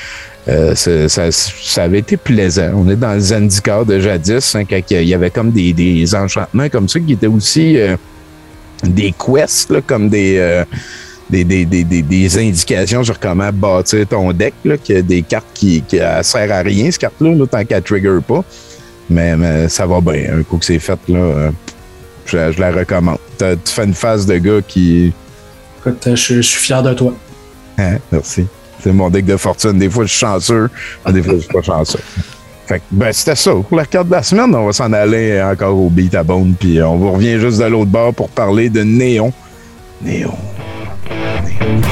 B: Euh, ça, ça, ça avait été plaisant. On est dans le Zendikar de jadis, hein, quand il y avait comme des, des enchantements comme ça qui étaient aussi euh, des quests, là, comme des, euh, des, des, des, des, des indications sur comment bâtir ton deck, là, qu'il y a des cartes qui ne servent à rien, cette carte-là, là, tant qu'elle ne trigger pas. Mais, mais ça va bien. Un coup que c'est fait, là, euh, je, je la recommande. T'as, tu fais une phase de gars qui...
C: Écoute, je, je suis fier de toi.
B: Hein, merci. C'est mon deck de fortune. Des fois, je suis chanceux. Des fois, je suis pas chanceux. Fait que, ben, c'était ça. Pour la carte de la semaine, on va s'en aller encore au Beat à Bone. Puis on vous revient juste de l'autre bord pour parler de Néon. Néon. Néon.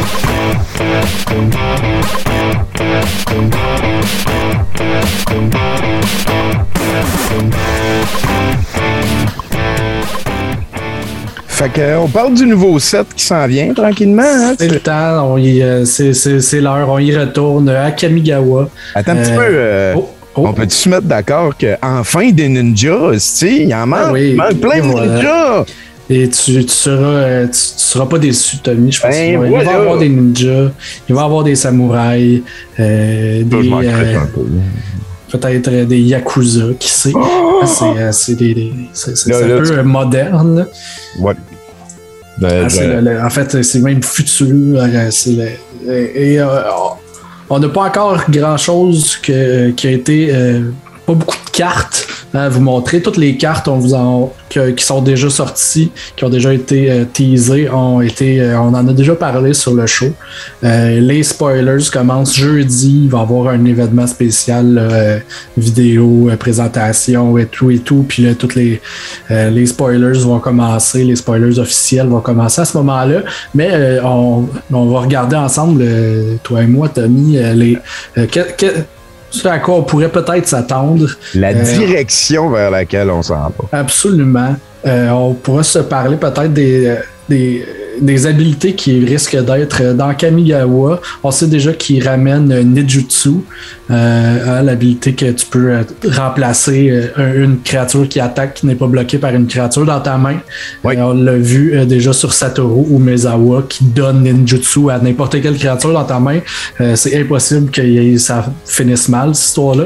B: Fait que, on parle du nouveau set qui s'en vient tranquillement. Hein,
C: c'est le temps, on y, euh, c'est, c'est, c'est l'heure, on y retourne à Kamigawa.
B: Attends un euh, petit peu. Euh, oh, oh. On peut-tu se mettre d'accord qu'enfin des ninjas, il y en manque, ah oui, manque plein de voilà. ninjas.
C: Et tu, tu seras tu, tu seras pas déçu, Tommy. Je pense
B: ben,
C: qu'il
B: voilà.
C: va y avoir des ninjas, il va y avoir des samouraïs, euh, des.
B: Je euh, un peu.
C: Peut-être des Yakuza, qui sait. Oh! C'est, c'est, des, des, c'est, c'est là, un là, peu tu... moderne.
B: Ouais.
C: Ben, ah, c'est ben... le, le, en fait, c'est même futur. C'est le, et euh, on n'a pas encore grand-chose que, qui a été... Euh, pas beaucoup de cartes à vous montrer. Toutes les cartes on vous en, que, qui sont déjà sorties, qui ont déjà été euh, teasées, ont été, euh, on en a déjà parlé sur le show. Euh, les spoilers commencent jeudi. Il va y avoir un événement spécial, euh, vidéo, euh, présentation et tout et tout. Puis là, toutes les, euh, les spoilers vont commencer. Les spoilers officiels vont commencer à ce moment-là. Mais euh, on, on va regarder ensemble, euh, toi et moi, Tommy, euh, les... Euh, que, que, ce à quoi on pourrait peut-être s'attendre.
B: La direction euh, vers laquelle on s'en va.
C: Absolument. Euh, on pourra se parler peut-être des, des, des habiletés qui risquent d'être dans Kamigawa. On sait déjà qu'il ramène Ninjutsu, euh, l'habilité que tu peux remplacer une créature qui attaque, qui n'est pas bloquée par une créature dans ta main. Oui. Euh, on l'a vu euh, déjà sur Satoru Umezawa qui donne Ninjutsu à n'importe quelle créature dans ta main. Euh, c'est impossible que ça finisse mal, cette histoire-là.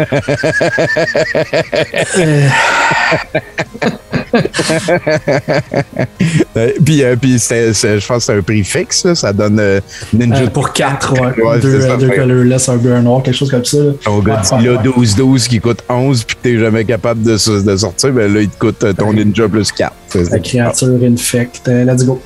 C: euh...
B: puis, euh, puis c'est, c'est, je pense que c'est un prix fixe, là. Ça donne euh, Ninja.
C: Euh, pour quatre, ouais. ouais deux ça, deux colorless, un bleu, un noir, quelque chose comme ça.
B: Ton gars dit là douze douze qui coûte onze puis que t'es jamais capable de, de sortir, ben là, il te coûte ton okay. Ninja plus quatre. C'est,
C: La créature infect. Let's go.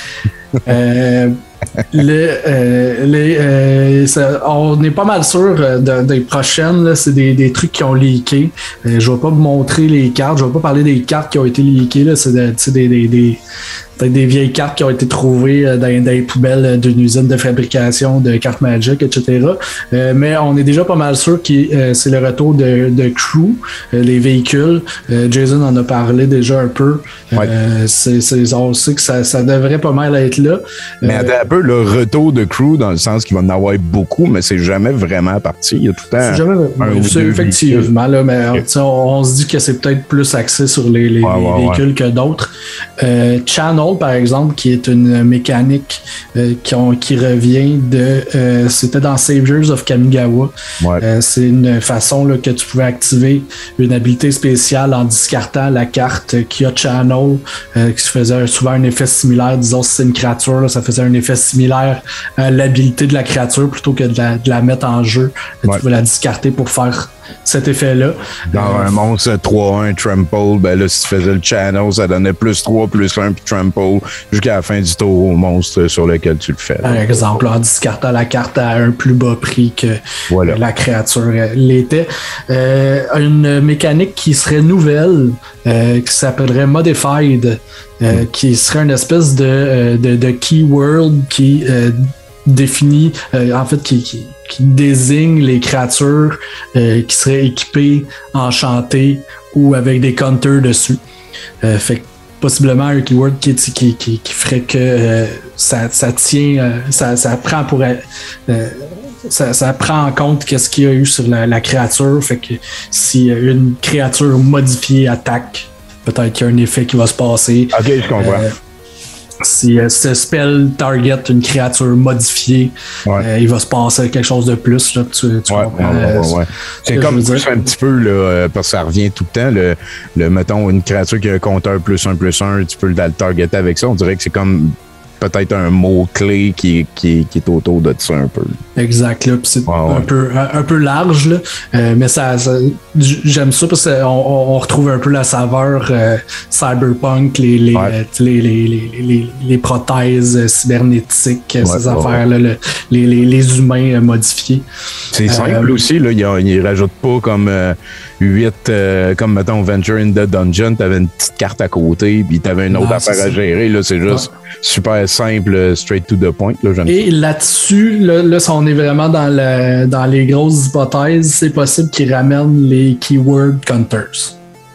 C: euh, le, euh, les, euh, ça, on est pas mal sûr de, des prochaines, là, c'est des, des trucs qui ont leaké. Euh, je vais pas vous montrer les cartes, je vais pas parler des cartes qui ont été leakées, là, c'est de, des, des, des, peut-être des vieilles cartes qui ont été trouvées dans, dans les poubelles d'une usine de fabrication de cartes Magic, et cetera. Euh, mais on est déjà pas mal sûr que euh, c'est le retour de, de Crew, euh, les véhicules. Euh, Jason en a parlé déjà un peu.
B: Ouais.
C: Euh, c'est, c'est, on sait que ça, ça devrait pas mal être là.
B: Mais attends un peu, le retour de Crew, dans le sens qu'il va en avoir beaucoup, mais c'est jamais vraiment parti. Il y a tout le temps
C: jamais,
B: un
C: ou deux effectivement, là, mais
B: okay.
C: on, on se dit que c'est peut-être plus axé sur les, les,
B: ouais,
C: les
B: ouais,
C: véhicules
B: ouais.
C: que d'autres. Euh, Channel, par exemple, qui est une mécanique euh, qui, ont, qui revient de... Euh, c'était dans Saviors of Kamigawa.
B: Ouais.
C: Euh, c'est une façon là, que tu pouvais activer une habilité spéciale en discartant la carte qui a Channel, euh, qui faisait souvent un effet similaire. Disons, si c'est une créature, là, ça faisait un effet similaire à l'habilité de la créature plutôt que de la, de la mettre en jeu. Ouais. Tu pouvais la discarter pour faire cet effet-là.
B: Dans
C: euh,
B: un monstre trois un trample, ben là, si tu faisais le channel, ça donnait plus trois, plus un, puis trample, jusqu'à la fin du tour au monstre sur lequel tu le fais.
C: Par exemple, en discartant la carte à un plus bas prix que voilà. la créature l'était. Euh, une mécanique qui serait nouvelle, euh, qui s'appellerait Modified, euh, mm. qui serait une espèce de, de, de keyword qui euh, définit, euh, en fait, qui, qui qui désigne les créatures euh, qui seraient équipées, enchantées ou avec des counters dessus. Euh, fait que possiblement un keyword qui, qui, qui, qui ferait que euh, ça, ça tient, euh, ça, ça prend pour euh, ça, ça prend en compte qu'est-ce qu'il y a eu sur la, la créature. Fait que si une créature modifiée attaque, peut-être qu'il y a un effet qui va se passer.
B: Ok, je comprends. Euh,
C: si euh, ce spell target une créature modifiée,
B: ouais.
C: euh, il va se passer quelque chose de plus. Là, tu, tu
B: ouais,
C: comprends,
B: ouais,
C: euh,
B: ouais, ouais. C'est comme c'est un petit peu, là, parce que ça revient tout le temps, le, le mettons, une créature qui a un compteur plus un plus un, tu peux le targeter avec ça. On dirait que c'est comme peut-être un mot-clé qui, qui, qui est autour de ça un peu.
C: Exact, là. Puis c'est
B: ouais, ouais.
C: un, peu, un, un peu large, là. Euh, mais ça, ça j'aime ça parce qu'on on retrouve un peu la saveur euh, cyberpunk, les, les,
B: ouais.
C: euh, les, les, les, les, les prothèses cybernétiques, ouais, ces ouais, affaires-là, ouais. les, les, les humains euh, modifiés.
B: C'est simple euh, aussi, là. Ils ne rajoutent pas comme euh, huit, euh, comme mettons Venture in the Dungeon, tu avais une petite carte à côté, puis tu avais une autre non, affaire à gérer. Là, c'est juste ouais. super simple, straight to the point. Là,
C: Et là-dessus, là, là, si on est vraiment dans, le, dans les grosses hypothèses, c'est possible qu'ils ramènent les keyword counters.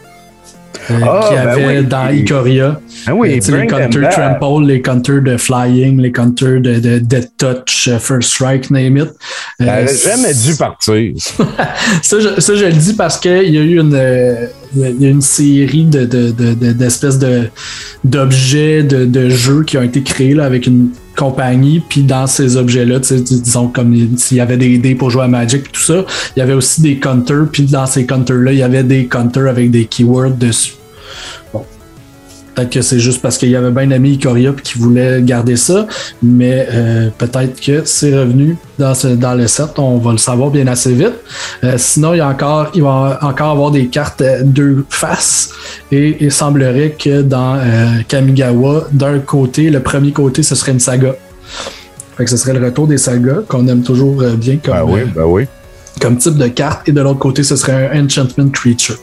C: Euh,
B: ah,
C: qu'il y avait
B: ben oui.
C: dans Ikoria.
B: Ah oui,
C: euh, les counters trample, les counters de flying, les counters de, de, de touch, first strike, name it.
B: Euh, ça n'aurait jamais dû partir.
C: ça, je, ça, je le dis parce qu'il y a eu une, euh, il y a une série de, de, de, de, d'espèces de, d'objets, de, de jeux qui ont été créés là, avec une compagnie, puis dans ces objets-là, disons comme s'il y avait des dés pour jouer à Magic et tout ça, il y avait aussi des counters, puis dans ces counters-là, il y avait des counters avec des keywords dessus. Bon. Peut-être que c'est juste parce qu'il y avait bien aimé Ikoria et qu'il voulait garder ça, mais euh, peut-être que c'est revenu dans, ce, dans le set, on va le savoir bien assez vite. Euh, sinon, il, y a encore, il va encore avoir des cartes deux faces et il semblerait que dans euh, Kamigawa, d'un côté, le premier côté, ce serait une saga. Fait que ce serait le retour des sagas qu'on aime toujours bien comme,
B: ben oui, ben oui.
C: comme type de carte, et de l'autre côté, ce serait un Enchantment Creature.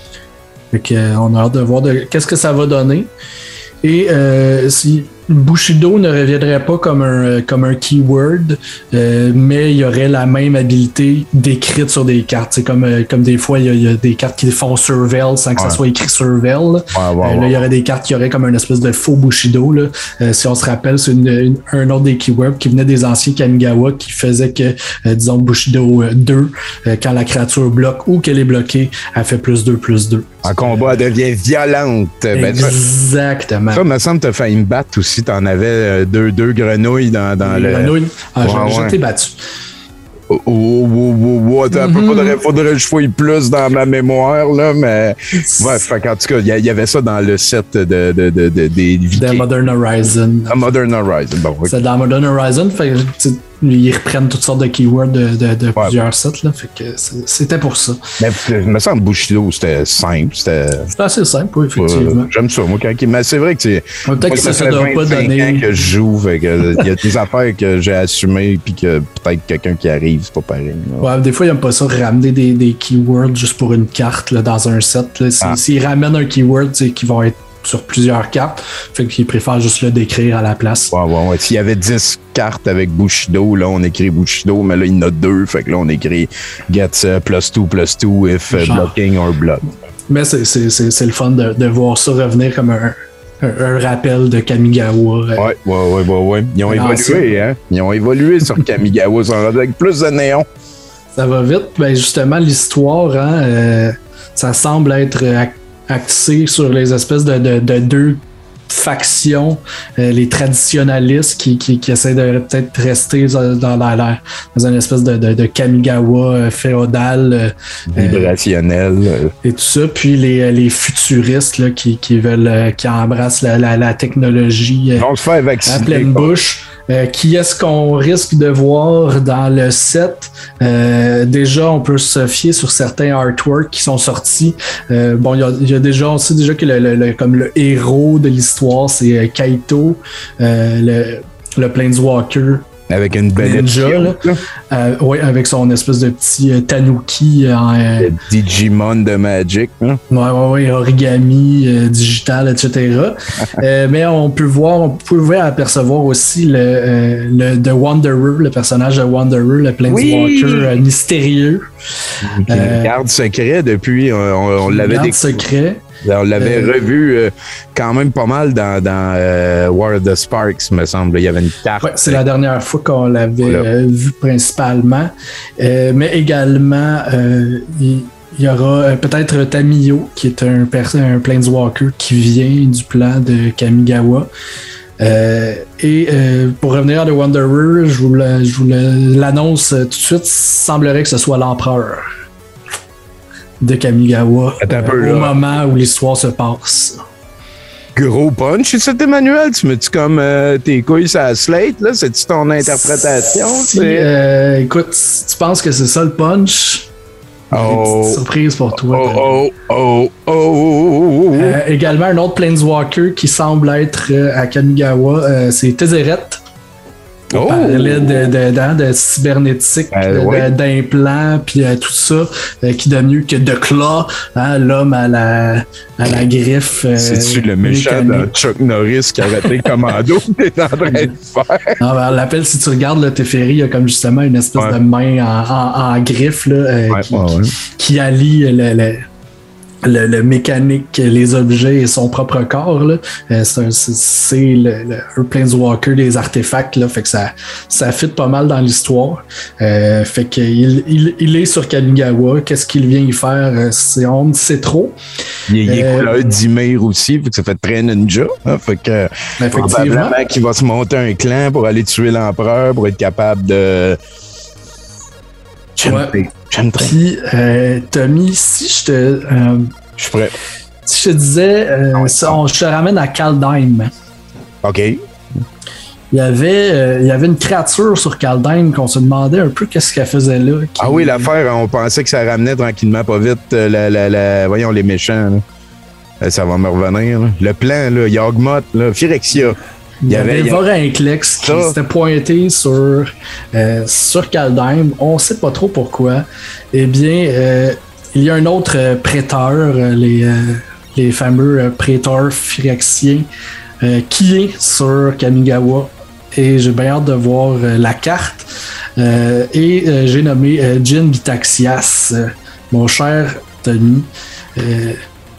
C: Fait que, euh, on a hâte de voir de, qu'est-ce que ça va donner. Et euh, si Bushido ne reviendrait pas comme un, comme un keyword, euh, mais il y aurait la même habilité décrite sur des cartes. C'est comme, euh, comme des fois, il y, a, il y a des cartes qui font Surveil sans que ouais. ça soit écrit Surveil. Ouais, ouais, euh, là, ouais. il y aurait des cartes qui auraient comme une espèce de faux Bushido. Là. Euh, si on se rappelle, c'est une, une, un autre des keywords qui venait des anciens Kamigawa qui faisait que, euh, disons, Bushido deux, euh, quand la créature bloque ou qu'elle est bloquée, elle fait plus deux, plus deux.
B: En combat, elle devient violente.
C: Exactement.
B: Ben, ça, me semble que tu as failli me battre aussi. Tu en avais deux, deux grenouilles dans, dans le.
C: Grenouilles. Ah,
B: ouais,
C: je
B: ouais.
C: t'ai battu.
B: Oh, oh, oh, oh, oh. Attends, mm-hmm. faudrait, faudrait que je fouille plus dans ma mémoire, là, mais. Ouais, fait en tout cas, il y, y avait ça dans le set de, de, de, de, de des Vikings.
C: De Modern Horizon.
B: De Modern Horizon, bon. Oui.
C: C'est dans Modern Horizon, fait que, ils reprennent toutes sortes de keywords de, de, de ouais. plusieurs sets, là, fait que c'était pour ça.
B: Mais il me semble que Bushido, c'était simple. C'était
C: assez simple, oui, effectivement.
B: Euh, j'aime ça, moi, quand mais c'est vrai que c'est.
C: Ouais, peut-être que ça ne doit pas donner.
B: Ans que je joue, fait que il y a des affaires que j'ai assumées, puis que peut-être quelqu'un qui arrive, c'est pas pareil.
C: Là. Ouais, des fois, ils n'aiment pas ça, ramener des, des keywords juste pour une carte là, dans un set. Là. Ah. S'ils ramènent un keyword, c'est qu'ils vont être sur plusieurs cartes, fait qu'ils préfèrent juste le décrire à la place.
B: Ouais, ouais, ouais. S'il y avait dix cartes avec Bushido, là, on écrit Bushido, mais là, il y en a deux, fait que là, on écrit Gets uh, plus two, plus two if uh, blocking or blood.
C: Mais c'est, c'est, c'est, c'est le fun de, de voir ça revenir comme un, un, un rappel de Kamigawa.
B: Ouais, ouais, ouais, ouais, ouais. Ils ont évolué, hein. Ils ont évolué sur Kamigawa, avec plus de néon.
C: Ça va vite. Ben, justement, l'histoire, hein, euh, ça semble être axé sur les espèces de, de, de deux factions, euh, les traditionalistes qui, qui, qui essaient de peut-être rester dans, dans, dans, dans une espèce de, de, de Kamigawa euh, féodal. Euh,
B: vibrationnel. Euh,
C: et tout ça. Puis les, les futuristes là, qui, qui veulent euh, qui embrassent la, la, la technologie euh,
B: on se fait vacciner,
C: à pleine bouche. Euh, qui est-ce qu'on risque de voir dans le set? Euh, déjà, on peut se fier sur certains artworks qui sont sortis. Euh, bon, il y a, y a déjà, on sait déjà que le, le, le, comme le héros de l'histoire, c'est euh, Kaito, euh, le, le Planeswalker.
B: Avec une belle
C: ninja, là. Euh, oui, avec son espèce de petit euh, tanuki en euh,
B: Digimon de Magic. Hein?
C: Ouais, ouais, ouais, origami, euh, digital, et cetera. euh, mais on peut voir, on pouvait apercevoir aussi le, euh, le The Wanderer, le personnage de Wanderer, le Planeswalker oui! euh, mystérieux.
B: Euh, garde secret depuis, on, on, on l'avait
C: découvert. secret.
B: On l'avait euh, revu euh, quand même pas mal dans, dans euh, War of the Sparks, me semble. Il y avait une carte.
C: Ouais, c'est la dernière fois qu'on l'avait voilà. euh, vu principalement. Euh, mais également, euh, il, il y aura euh, peut-être Tamiyo, qui est un, un Planeswalker qui vient du plan de Kamigawa. Euh, et euh, pour revenir à The Wanderer, je vous, le, je vous le, l'annonce tout de suite, semblerait que ce soit l'empereur de Kamigawa
B: Attends un peu,
C: euh, au
B: là.
C: moment où l'histoire se passe.
B: Gros punch, c'est ça, Emmanuel? Tu mets-tu comme euh, tes couilles sur la slate, là? C'est-tu ton interprétation?
C: Si,
B: c'est...
C: euh, écoute, si tu penses que c'est ça le punch,
B: Oh.
C: une petite surprise pour toi.
B: Oh, oh, oh, oh, oh, oh.
C: Euh, également, un autre Planeswalker qui semble être euh, à Kamigawa, euh, c'est Tezzeret. On
B: Oh.
C: parlait de, de, de, de cybernétique,
B: Euh,
C: de-
B: ouais.
C: d'implants, puis euh, tout ça, euh, qui de mieux que de Claw, hein, l'homme à la, à la griffe. euh,
B: C'est-tu le méchant
C: mécanique.
B: dans Chuck Norris qui a arrêté Commando que t'es en train de faire?
C: Non, ben, on l'appelle, si tu regardes le Teferi, il y a comme justement une espèce
B: Ouais.
C: de main en, en, en griffe là, euh,
B: Ouais,
C: qui,
B: ouais, ouais.
C: qui allie le, le, le, le mécanique, les objets et son propre corps. Là. Euh, c'est un, c'est, c'est le, le, un Planeswalker des artefacts, là, fait que ça, ça fit pas mal dans l'histoire. Euh, fait qu'il il, il est sur Kamigawa. Qu'est-ce qu'il vient y faire? Euh, C'est, on ne sait trop.
B: Il y a les
C: Euh,
B: couleurs d'Ymir aussi, fait que ça fait très ninja. Hein, fait que
C: Mais effectivement,
B: probablement qu'il va se monter un clan pour aller tuer l'empereur, pour être capable de... J'aime
C: Ouais.
B: très- j'aime très.
C: puis euh, Tommy, si je te... Euh,
B: Je suis prêt.
C: si je te disais, euh, ça, on, je te ramène à Kaldheim.
B: OK.
C: Il y avait, euh, il y avait une créature sur Kaldheim qu'on se demandait un peu qu'est-ce qu'elle faisait là. qui-
B: Ah oui, l'affaire, on pensait que ça ramenait tranquillement pas vite euh, la, la, la- voyons, les méchants. Là. Euh, Ça va me revenir. Là. Le plan, là, Yawgmoth, là, Phyrexia.
C: Il y avait,
B: il y avait-
C: Vorinclex qui
B: Ça.
C: s'était pointé sur, euh, sur Kaldheim. On ne sait pas trop pourquoi. Eh bien, euh, il y a un autre euh, prêteur, euh, les, euh, les fameux euh, prêteurs phyrexiens, euh, qui est sur Kamigawa. Et j'ai bien hâte de voir euh, la carte. Euh, et euh, j'ai nommé euh, Jin Gitaxias, euh, mon cher Tony. Euh,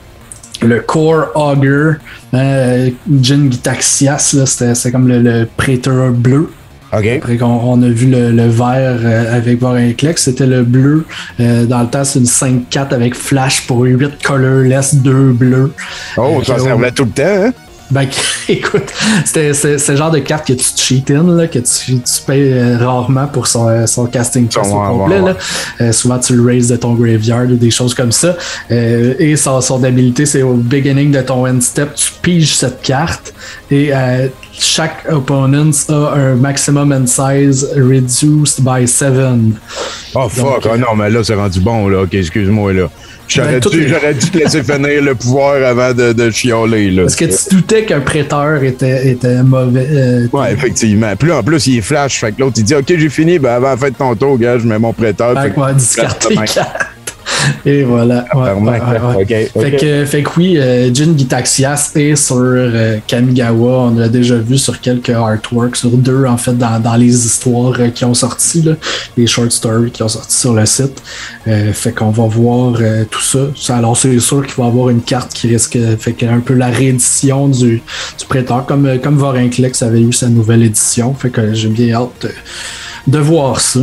C: le Core Augur, euh, Jin Gitaxias, là, c'était, c'est comme le, le prêteur bleu.
B: OK.
C: Après qu'on on a vu le, le vert euh, avec Vorinclex, c'était le bleu. Euh, dans le temps, c'est une cinq quatre avec flash pour huit colorless, deux bleus.
B: Oh,
C: Euh,
B: ça
C: qui-
B: servait tout le temps, hein?
C: Ben, écoute, c'était, c'est, c'est le genre de carte que tu te cheat in, là, que tu, tu payes euh, rarement pour son, euh, son casting
B: Son-
C: cost au
B: ouais,
C: complet.
B: ouais,
C: là. Euh, souvent, tu le raises de ton graveyard ou des choses comme ça. Euh, et son, son habilité, c'est au beginning de ton end step, tu piges cette carte et euh, chaque opponent a un maximum end size reduced by seven.
B: Oh, fuck.
C: Donc,
B: oh non, mais là, c'est rendu bon, là. OK, excuse-moi, là. J'aurais,
C: Ben, tout
B: dû,
C: est-
B: j'aurais dû te laisser finir le pouvoir avant de, de chialer, là.
C: Est-ce que tu doutais qu'un prêteur était, était mauvais? euh,
B: Ouais, effectivement. Puis là, en plus, il est flash. Fait que l'autre, il dit, OK, j'ai fini. Ben, avant la fin de ton tour, gars, je mets mon prêteur.
C: Fait
B: Fait
C: qu'on va discarter
B: Ouais.
C: quatre. Et voilà. Ouais,
B: Tabarnak,
C: ouais, ouais, ouais.
B: OK, OK.
C: Fait, que, fait que oui, euh, Jin Gitaxias est sur euh, Kamigawa. On l'a déjà vu sur quelques artworks, sur deux en fait, dans, dans les histoires euh, qui ont sorti, là, les short stories qui ont sorti sur le site. Euh, fait qu'on va voir euh, tout ça. Ça, alors, c'est sûr qu'il va y avoir une carte qui risque, fait que un peu la réédition du, du prêteur, comme, euh, comme Vorinclex avait eu sa nouvelle édition. Fait que j'ai bien hâte de, de voir ça.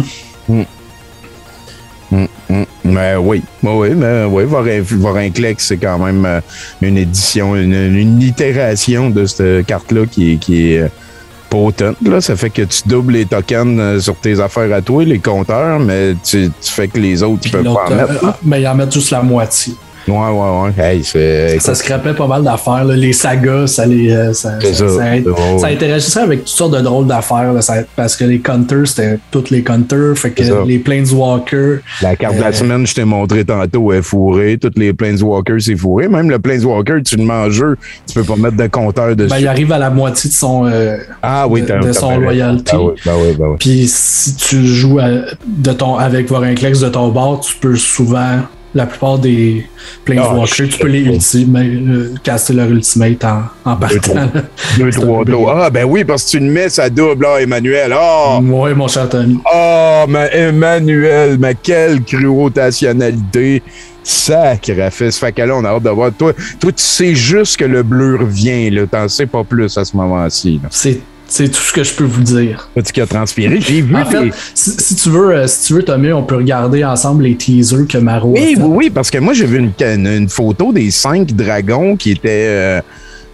B: Hum, hum. Mais oui, oui, oui, mais oui, Vorin- Vorinclex, c'est quand même euh, une édition, une, une itération de cette carte-là qui est, qui est euh, potente. Là. Ça fait que tu doubles les tokens euh, sur tes affaires à toi, les compteurs, mais tu, tu fais que les autres, ils peuvent
C: L'autre,
B: pas en mettre.
C: euh, ah, mais ils en mettent juste la moitié.
B: Ouais, ouais, ouais. Hey, c'est...
C: Ça scrapait pas mal d'affaires. Là. Les sagas, ça les. euh, ça,
B: C'est
C: ça,
B: ça.
C: ça,
B: C'est drôle.
C: ça interagissait avec toutes sortes de drôles d'affaires. Là, ça- parce que les counters, c'était tous les counters. Fait que
B: C'est ça.
C: les Planeswalkers.
B: La carte de
C: Euh,
B: la semaine, je t'ai montré tantôt, est fourrée. Toutes les Planeswalkers, c'est fourré. Même le Planeswalker, tu le mets en jeu, tu peux pas mettre de compteur dessus.
C: Ben, il arrive à la moitié de son. euh,
B: ah oui,
C: de-
B: t'as
C: de
B: t'as
C: son
B: bien raison.
C: loyalty.
B: Ah oui, ben oui, ben oui.
C: Puis si tu joues à- de ton, avec Vorinclex de ton bord, tu peux souvent. La plupart des Planeswalkers,
B: Ah,
C: tu peux les ultimer, euh, caster leur ultimate en, en partant. là.
B: Deux,
C: C'est
B: trois
C: un peu
B: dos. Ah, ben oui, parce que tu le mets, ça double, là, Emmanuel. Ah!
C: Ouais, mon cher Tony.
B: Oh, mais Emmanuel, mais quelle crotationnalité. Sacre fils. Fait que là, on a hâte de voir. Toi, toi, tu sais juste que le bleu revient, là. T'en sais pas plus à ce moment-ci, là.
C: C'est, c'est tout ce que je peux vous dire.
B: Toi, qui a transpiré. J'ai vu.
C: En fait,
B: les-
C: si, si tu veux, euh, si tu veux, Tommy, on peut regarder ensemble les teasers que Maro a
B: Oui,
C: fait.
B: oui, oui, parce que moi, j'ai vu une, une, une photo des cinq dragons qui étaient. Euh,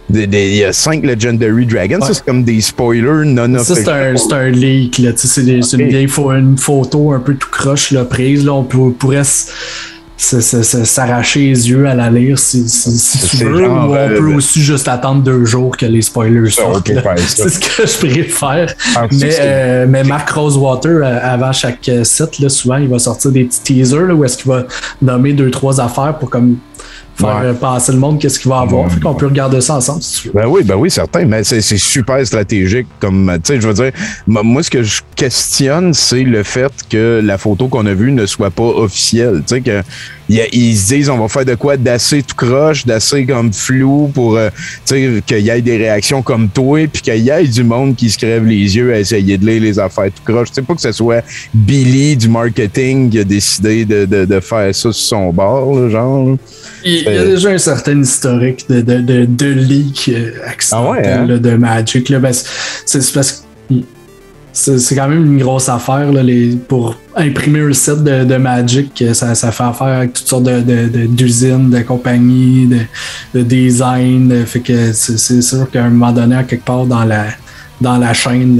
B: Il y a cinq Legendary Dragons. Ouais. Ça, c'est comme des spoilers non officiels.
C: Ça, c'est un, c'est un leak. Là. C'est, des, okay. c'est une vieille pho- une photo un peu tout croche là, prise. Là. On peut, pourrait s- s- s- s'arracher les yeux à la lire si, si, si tu veux. Genre, ou on euh, peut ben... aussi juste attendre deux jours que les spoilers sortent. C'est ce que je préfère. Ah, mais, euh, mais Mark Rosewater, avant chaque set, là, souvent, il va sortir des petits teasers là, où est-ce qu'il va nommer deux, trois affaires pour comme faire ouais. passer le monde qu'est-ce qu'il va avoir. Ouais. Fait qu'on peut regarder ça ensemble si tu veux.
B: Ben oui, ben oui, certain, mais c'est, c'est super stratégique. Comme, tu sais, je veux dire, moi, ce que je questionne, c'est le fait que la photo qu'on a vue ne soit pas officielle. Tu sais, que ils se disent on va faire de quoi d'assez tout croche, d'assez comme flou pour euh, tu sais, qu'il y ait des réactions comme toi, puis qu'il y ait du monde qui se crève les yeux à essayer de lire les affaires tout croche. Tu sais, pas que ce soit Billy du marketing qui a décidé de, de, de faire ça sur son bord, là, genre.
C: Il y a déjà un certain historique de, de, de, de leak accidentel ah ouais, hein? là, de Magic. Là. Ben, c'est, c'est parce que c'est, c'est quand même une grosse affaire là, les, pour imprimer un set de, de Magic. Ça, ça fait affaire avec toutes sortes de, de, de, d'usines, de compagnies, de, de design. Fait que c'est, c'est sûr qu'à un moment donné, à quelque part dans la, dans la chaîne,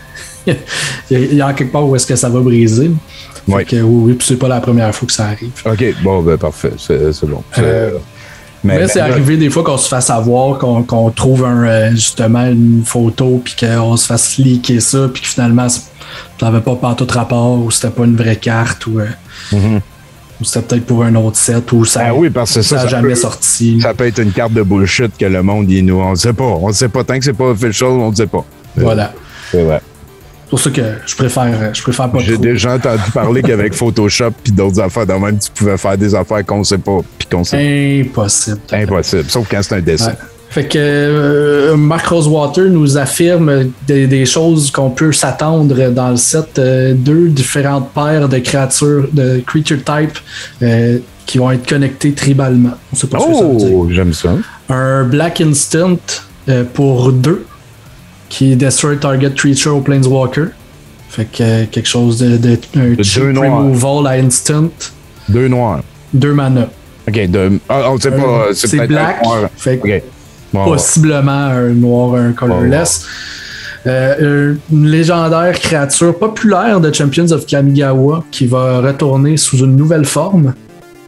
C: il y a quelque part où est-ce que ça va briser.
B: Oui.
C: Que, oui, puis c'est pas la première fois que ça arrive.
B: OK, bon, ben parfait, c'est, c'est bon. C'est,
C: euh, mais, mais c'est ben, arrivé des fois qu'on se fasse avoir, qu'on, qu'on trouve un, justement une photo, puis qu'on se fasse leaker ça, puis que finalement, ça n'avait pas pantoute rapport, ou c'était pas une vraie carte, ou, mm-hmm. ou c'était peut-être pour un autre set, ou ça n'a
B: ah oui, parce que ça, ça
C: jamais
B: peut,
C: sorti.
B: Ça peut être une carte de bullshit que le monde, il nous, on ne sait pas. On ne sait pas, tant que c'est pas official, on ne sait pas.
C: Voilà.
B: C'est vrai.
C: C'est pour ça que je préfère, je préfère pas
B: J'ai
C: trop.
B: déjà entendu parler qu'avec Photoshop puis d'autres affaires, de même, tu pouvais faire des affaires qu'on sait pas puis qu'on sait
C: Impossible.
B: Pas. Impossible, sauf quand c'est un dessin.
C: Ouais. Fait que euh, Mark Rosewater nous affirme des, des choses qu'on peut s'attendre dans le set. Euh, deux différentes paires de créatures, de creature type euh, qui vont être connectées tribalement. On sait pas
B: oh,
C: ce que ça veut dire.
B: Oh, j'aime ça.
C: Un Black Instant euh, pour deux. Qui destroy target creature au Planeswalker. Fait que euh, quelque chose de, de un cheap removal à instant.
B: Deux noirs.
C: Deux mana.
B: Ok, deux. Ah, on sait pas.
C: Euh,
B: c'est
C: c'est black. Fait que okay. Bon, possiblement ouais. un noir, un colorless. Oh, ouais. euh, une légendaire créature populaire de Champions of Kamigawa qui va retourner sous une nouvelle forme.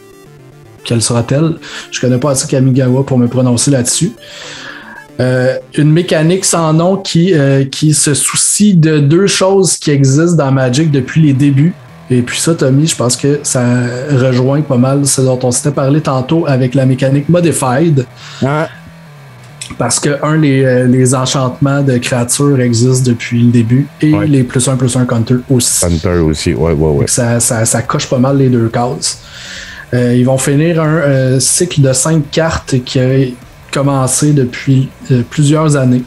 C: Quelle sera-t-elle? Je connais pas assez Kamigawa pour me prononcer là-dessus. Euh, une mécanique sans nom qui, euh, qui se soucie de deux choses qui existent dans Magic depuis les débuts. Et puis ça, Tommy, je pense que ça rejoint pas mal ce dont on s'était parlé tantôt avec la mécanique Modified. Ouais. Parce que, un, les, les enchantements de créatures existent depuis le début et ouais. les plus un plus un counter aussi.
B: Counter aussi, ouais, ouais, ouais.
C: Ça, ça, ça coche pas mal les deux cases. Euh, ils vont finir un euh, cycle de cinq cartes qui a commencé depuis euh, plusieurs années.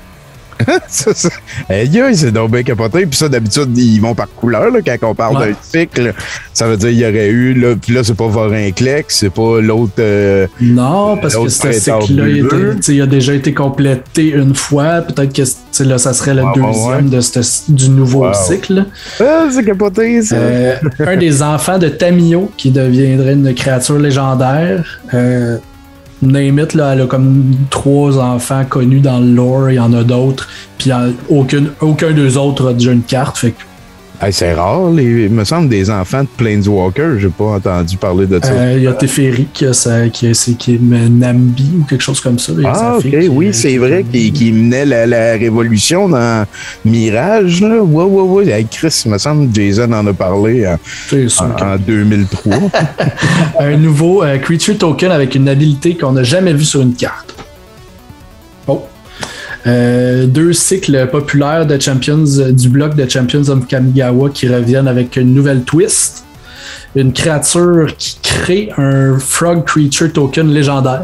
B: ça, ça. Hey, c'est donc bien capoté. Puis ça, d'habitude, ils vont par couleur là, quand on parle ouais. d'un cycle. Ça veut dire qu'il y aurait eu, là, puis là, c'est pas Vorinclex, c'est pas l'autre. Euh,
C: non, parce que ce cycle-là, il, était, il a déjà été complété une fois. Peut-être que là, ça serait le wow, deuxième ouais. de ce, du nouveau wow. cycle.
B: Ah, c'est capoté, ça.
C: Euh, un des enfants de Tamiyo qui deviendrait une créature légendaire. Euh, Name it, là, elle a comme trois enfants connus dans le lore, il y en a d'autres, puis aucune, aucun d'eux autres a déjà une carte, fait que...
B: Hey, c'est rare, les, il me semble, des enfants de Planeswalker, j'ai pas entendu parler de ça.
C: Il euh, y a Teferi qui, a, qui, a, qui est Nambi ou quelque chose comme ça. Là,
B: ah, ok,
C: qui,
B: oui, c'est qui, vrai, qui, qui menait la, la révolution dans Mirage, là. Ouais, ouais, ouais. Hey, Chris, il me semble, Jason en a parlé en, en, en deux mille trois.
C: Un nouveau euh, creature token avec une habilité qu'on n'a jamais vue sur une carte. Oh. Euh, deux cycles populaires de Champions du bloc de Champions of Kamigawa qui reviennent avec une nouvelle twist. Une créature qui crée un Frog Creature Token légendaire.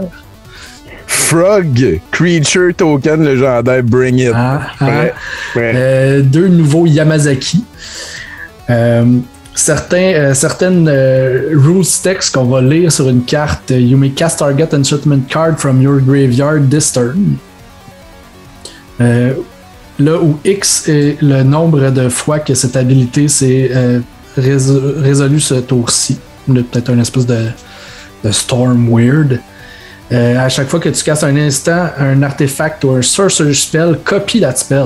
B: Frog Creature Token légendaire, bring it.
C: Ah, ah. Ouais, ouais. Euh, deux nouveaux Yamazaki. Euh, certains, euh, certaines euh, rules text qu'on va lire sur une carte. You may cast target enchantment card from your graveyard this turn. Euh, là où X est le nombre de fois que cette habilité s'est euh, résolu ce tour-ci. Peut-être un espèce de, de storm weird. Euh, à chaque fois que tu casses un instant, un artefact ou un sorcery spell, copie that spell.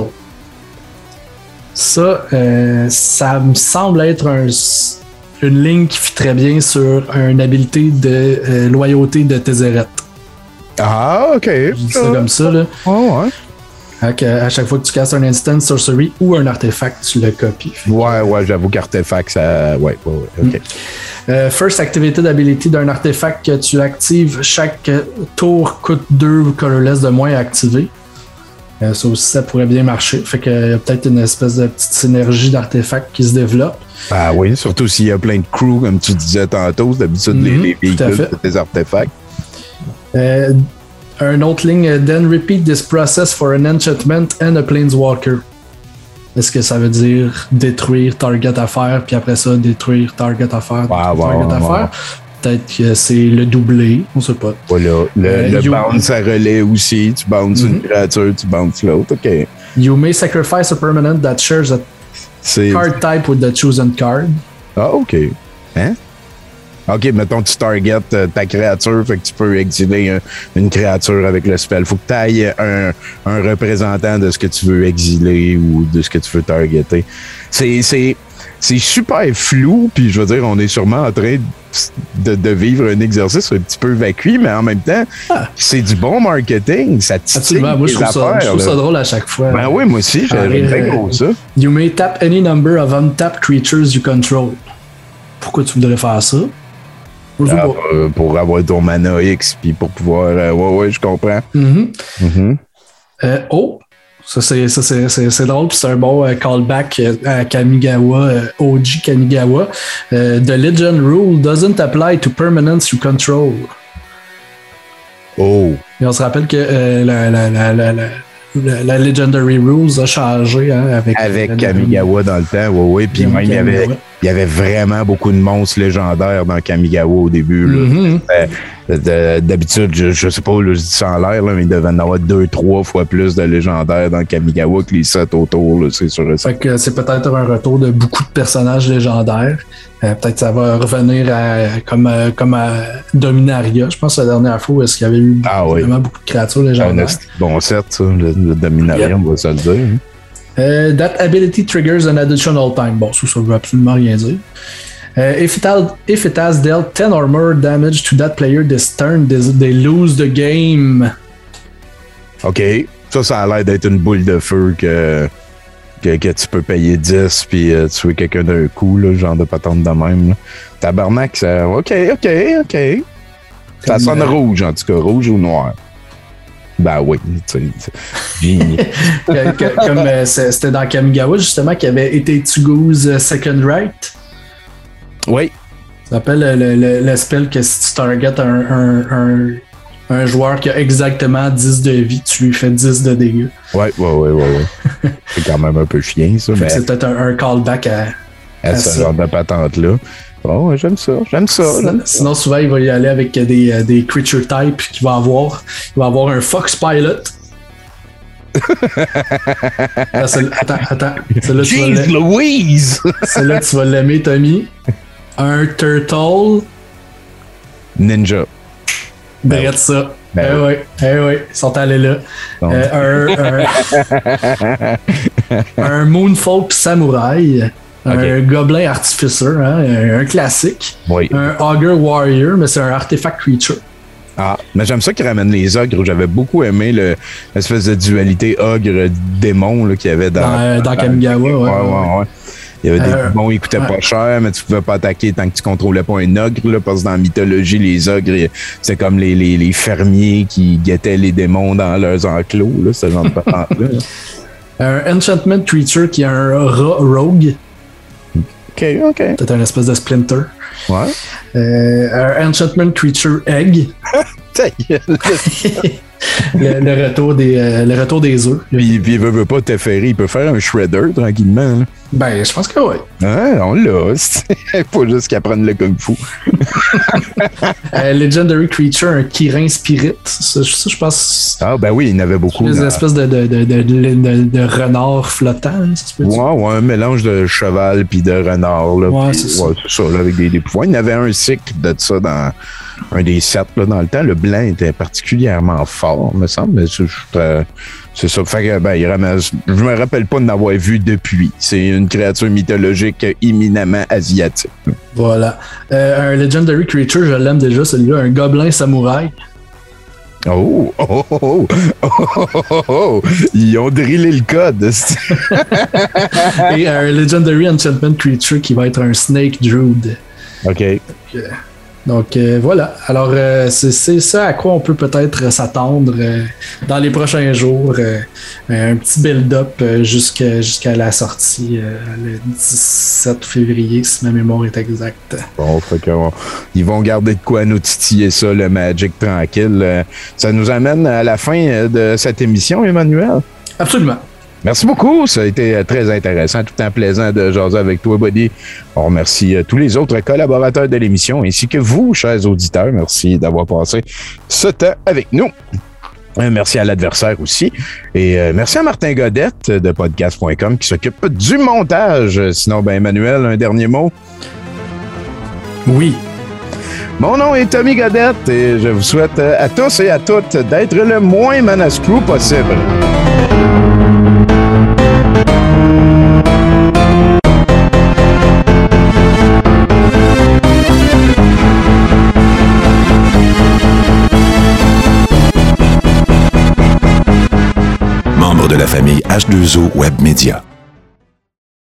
C: Ça, euh, ça me semble être un, une ligne qui fit très bien sur une habilité de euh, loyauté de Tezzeret.
B: Ah, ok.
C: Je dis ça comme ça, là.
B: Oh, ouais.
C: Donc, à chaque fois que tu casses un instant, sorcery ou un artefact, tu le copies.
B: Ouais, ouais, j'avoue qu'artefact, ça. Ouais, ouais, ouais. Ok.
C: Mm. Euh, first activated ability d'un artefact que tu actives, chaque tour coûte deux colorless de moins à activer. Euh, ça aussi, ça pourrait bien marcher. Fait qu'il y a peut-être une espèce de petite synergie d'artefacts qui se développe.
B: Ah oui, surtout s'il y a plein de crew, comme tu disais tantôt, c'est d'habitude
C: Mm-hmm,
B: les, les véhicules,
C: fait.
B: c'est des artefacts.
C: Euh, un autre ligne, then repeat this process for an enchantment and a planeswalker. Est-ce que ça veut dire détruire target affaire, puis après ça, détruire target affaire,
B: Wow, wow,
C: target
B: wow,
C: affaire?
B: wow.
C: Peut-être que c'est le doublé, on sait pas.
B: Voilà. Le,
C: Euh,
B: le
C: you-
B: bounce à relais aussi. Tu bounces une
C: Mm-hmm.
B: créature, tu bounces l'autre. OK.
C: You may sacrifice a permanent that shares a
B: C'est.
C: card type with the chosen card.
B: Ah, OK. Hein? OK, mettons, tu target euh, ta créature, fait que tu peux exiler un- une créature avec le spell. Faut que tu ailles un, un représentant de ce que tu veux exiler ou de ce que tu veux targeter. C'est, c'est, c'est super flou, puis je veux dire, on est sûrement en train de, de vivre un exercice un petit peu vacué, mais en même temps,
C: Ah.
B: c'est du bon marketing. Ça titille
C: Absolument, moi je
B: les
C: trouve, ça,
B: affaires,
C: je trouve
B: là.
C: ça drôle à chaque fois.
B: Ben oui, moi aussi,
C: Ah,
B: j'aime bien
C: euh,
B: gros ça.
C: You may tap any number of untapped creatures you control. Pourquoi tu voudrais faire ça? Moi, je sais
B: Ah,
C: pas.
B: euh, pour avoir ton mana X, puis pour pouvoir... euh, ouais, ouais, je comprends.
C: Mhm.
B: Mhm.
C: Euh, oh, ça c'est, ça, c'est, c'est, c'est drôle, puis c'est un bon euh, callback euh, à Kamigawa, euh, O G Kamigawa. Euh, The Legend Rule doesn't apply to permanents you control.
B: Oh,
C: Et on se rappelle que euh, la, la, la, la, la, la- la Legendary Rules a changé hein, avec,
B: avec
C: euh,
B: Kamigawa dans le temps, ouais, ouais. Puis même, il y avait, il y avait vraiment beaucoup de monstres légendaires dans Kamigawa au début. Là.
C: Mhm.
B: Euh, de- d'habitude, je, je sais pas, là, je dis ça en l'air, là, mais il devait en avoir deux, trois fois plus de légendaires dans Kamigawa que les sept autour, là, c'est sûr. et certain.
C: Fait que c'est peut-être un retour de beaucoup de personnages légendaires. Euh, peut-être que ça va revenir à, comme, à, comme à Dominaria. Je pense que la dernière fois où est-ce qu'il y avait eu
B: Ah oui.
C: vraiment beaucoup de créatures
B: Un
C: légendaires.
B: esti de bon set, ça, le, le Dominaria,
C: Yep.
B: on va se le dire. hein.
C: Euh, that ability triggers an additional time. Bon, ça, ça veut absolument rien dire. Euh, if, it has, if it has dealt ten or more damage to that player this turn, they, they lose the game.
B: OK. Ça, ça a l'air d'être une boule de feu que, que, que tu peux payer dix puis euh, tuer quelqu'un d'un coup, là, genre de patente de même. Là. Tabarnak, ça... OK, OK, OK. Ça
C: Comme,
B: sonne
C: euh,
B: rouge, en tout cas. Rouge ou noir. Ben oui, tu sais. j'ai-
C: Que- que- comme euh, c'est- c'était dans Kamigawa, justement, qui avait été Tsugu's euh, Second Right.
B: Oui.
C: Ça s'appelle le, le, le- le spell que si tu target un, un, un, un joueur qui a exactement dix de vie, tu lui fais dix de dégâts.
B: Ouais, ouais, ouais, ouais, ouais. C'est quand même un peu chien, ça,
C: Fait
B: mais
C: que c'est peut-être un, un callback à,
B: à
C: à
B: ce
C: ça.
B: genre de patente-là. Bon, ouais, j'aime ça, j'aime ça.
C: Sinon,
B: j'aime ça.
C: sinon, souvent, il va y aller avec des, euh, des creature types qu'il va avoir. Il va avoir un Fox Pilot. Ah, c'est- attends, attends. Celle-là, tu vas
B: Jeez
C: l'aimer.
B: Louise!
C: Celle-là, tu vas l'aimer, Tommy. Un Turtle.
B: Ninja. Ben
C: Brette ça.
B: Ben
C: eh oui, eh oui, ils sont allés là.
B: Bon.
C: Euh, un, un, un Moonfolk Samouraï. Un
B: Ok.
C: Gobelin Artificer, hein, un, un classique.
B: Oui.
C: Un Augur Warrior, mais c'est un artefact creature.
B: Ah, mais j'aime ça qu'ils ramènent les ogres. J'avais beaucoup aimé le, l'espèce de dualité ogre-démon qu'il y avait dans,
C: Dans, dans Kamigawa, ouais.
B: Ouais, ouais, ouais. Il y avait des
C: Euh,
B: démons, ils coûtaient
C: ouais.
B: pas cher, mais tu pouvais pas attaquer tant que tu contrôlais pas un ogre, là, parce que dans la mythologie, les ogres, c'est comme les, les, les fermiers qui guettaient les démons dans leurs enclos, là, ce genre de patente-là. là.
C: Un Enchantment Creature qui est un rat rogue.
B: OK, OK.
C: Peut-être un espèce de splinter.
B: Ouais.
C: Euh, un Enchantment Creature Egg.
B: Ta gueule.
C: le, le retour des, euh, le retour des œufs.
B: Puis, puis il veut, veut pas te ferrer. Il peut faire un shredder tranquillement. Là.
C: Ben, je pense que oui.
B: Hein, on l'a. C'est pas juste qu'il apprenne le kung fu.
C: euh, Legendary Creature, un Kirin Spirit. Ça, ça, je pense.
B: Ah, ben oui, il y en avait beaucoup.
C: Des
B: dans...
C: espèces de, de, de, de, de, de, de renard flottant, ça se peut dire?
B: Ouais, ouais, un mélange de cheval puis de renard. Là,
C: ouais,
B: pis,
C: c'est
B: ouais,
C: ça.
B: c'est ça, là, avec des, des pouvoirs. Il y en avait un cycle de ça dans un des sept là, dans le temps. Le blanc était particulièrement fort, me semble. Mais c'est, euh, c'est ça. Fait que, ben, il ramasse... Je me rappelle pas de l'avoir vu depuis. C'est une créature mythologique éminemment asiatique.
C: Voilà. Euh, un Legendary Creature, je l'aime déjà, celui-là, un gobelin samouraï.
B: Oh, oh, oh, oh, oh, oh, oh, oh. Ils ont drillé le code.
C: Et un Legendary Enchantment Creature qui va être un Snake Druid.
B: OK.
C: Donc, donc euh, voilà. Alors, euh, c'est, c'est ça à quoi on peut peut-être s'attendre euh, dans les prochains jours. Euh, un petit build-up euh, jusqu'à, jusqu'à la sortie euh, le dix-sept février, si ma mémoire est exacte.
B: Bon, fait que, on, ils vont garder de quoi nous titiller ça, le Magic tranquille. Euh, ça nous amène à la fin de cette émission, Emmanuel.
C: Absolument.
B: Merci beaucoup. Ça a été très intéressant, tout le temps plaisant de jaser avec toi, Buddy. On remercie tous les autres collaborateurs de l'émission ainsi que vous, chers auditeurs. Merci d'avoir passé ce temps avec nous. Merci à l'adversaire aussi. Et euh, merci à Martin Godette de podcast point com qui s'occupe du montage. Sinon, ben Emmanuel, un dernier mot?
C: Oui.
B: Mon nom est Tommy Godette et je vous souhaite à tous et à toutes d'être le moins manascrew possible.
A: Membre de la famille H deux O Web Media.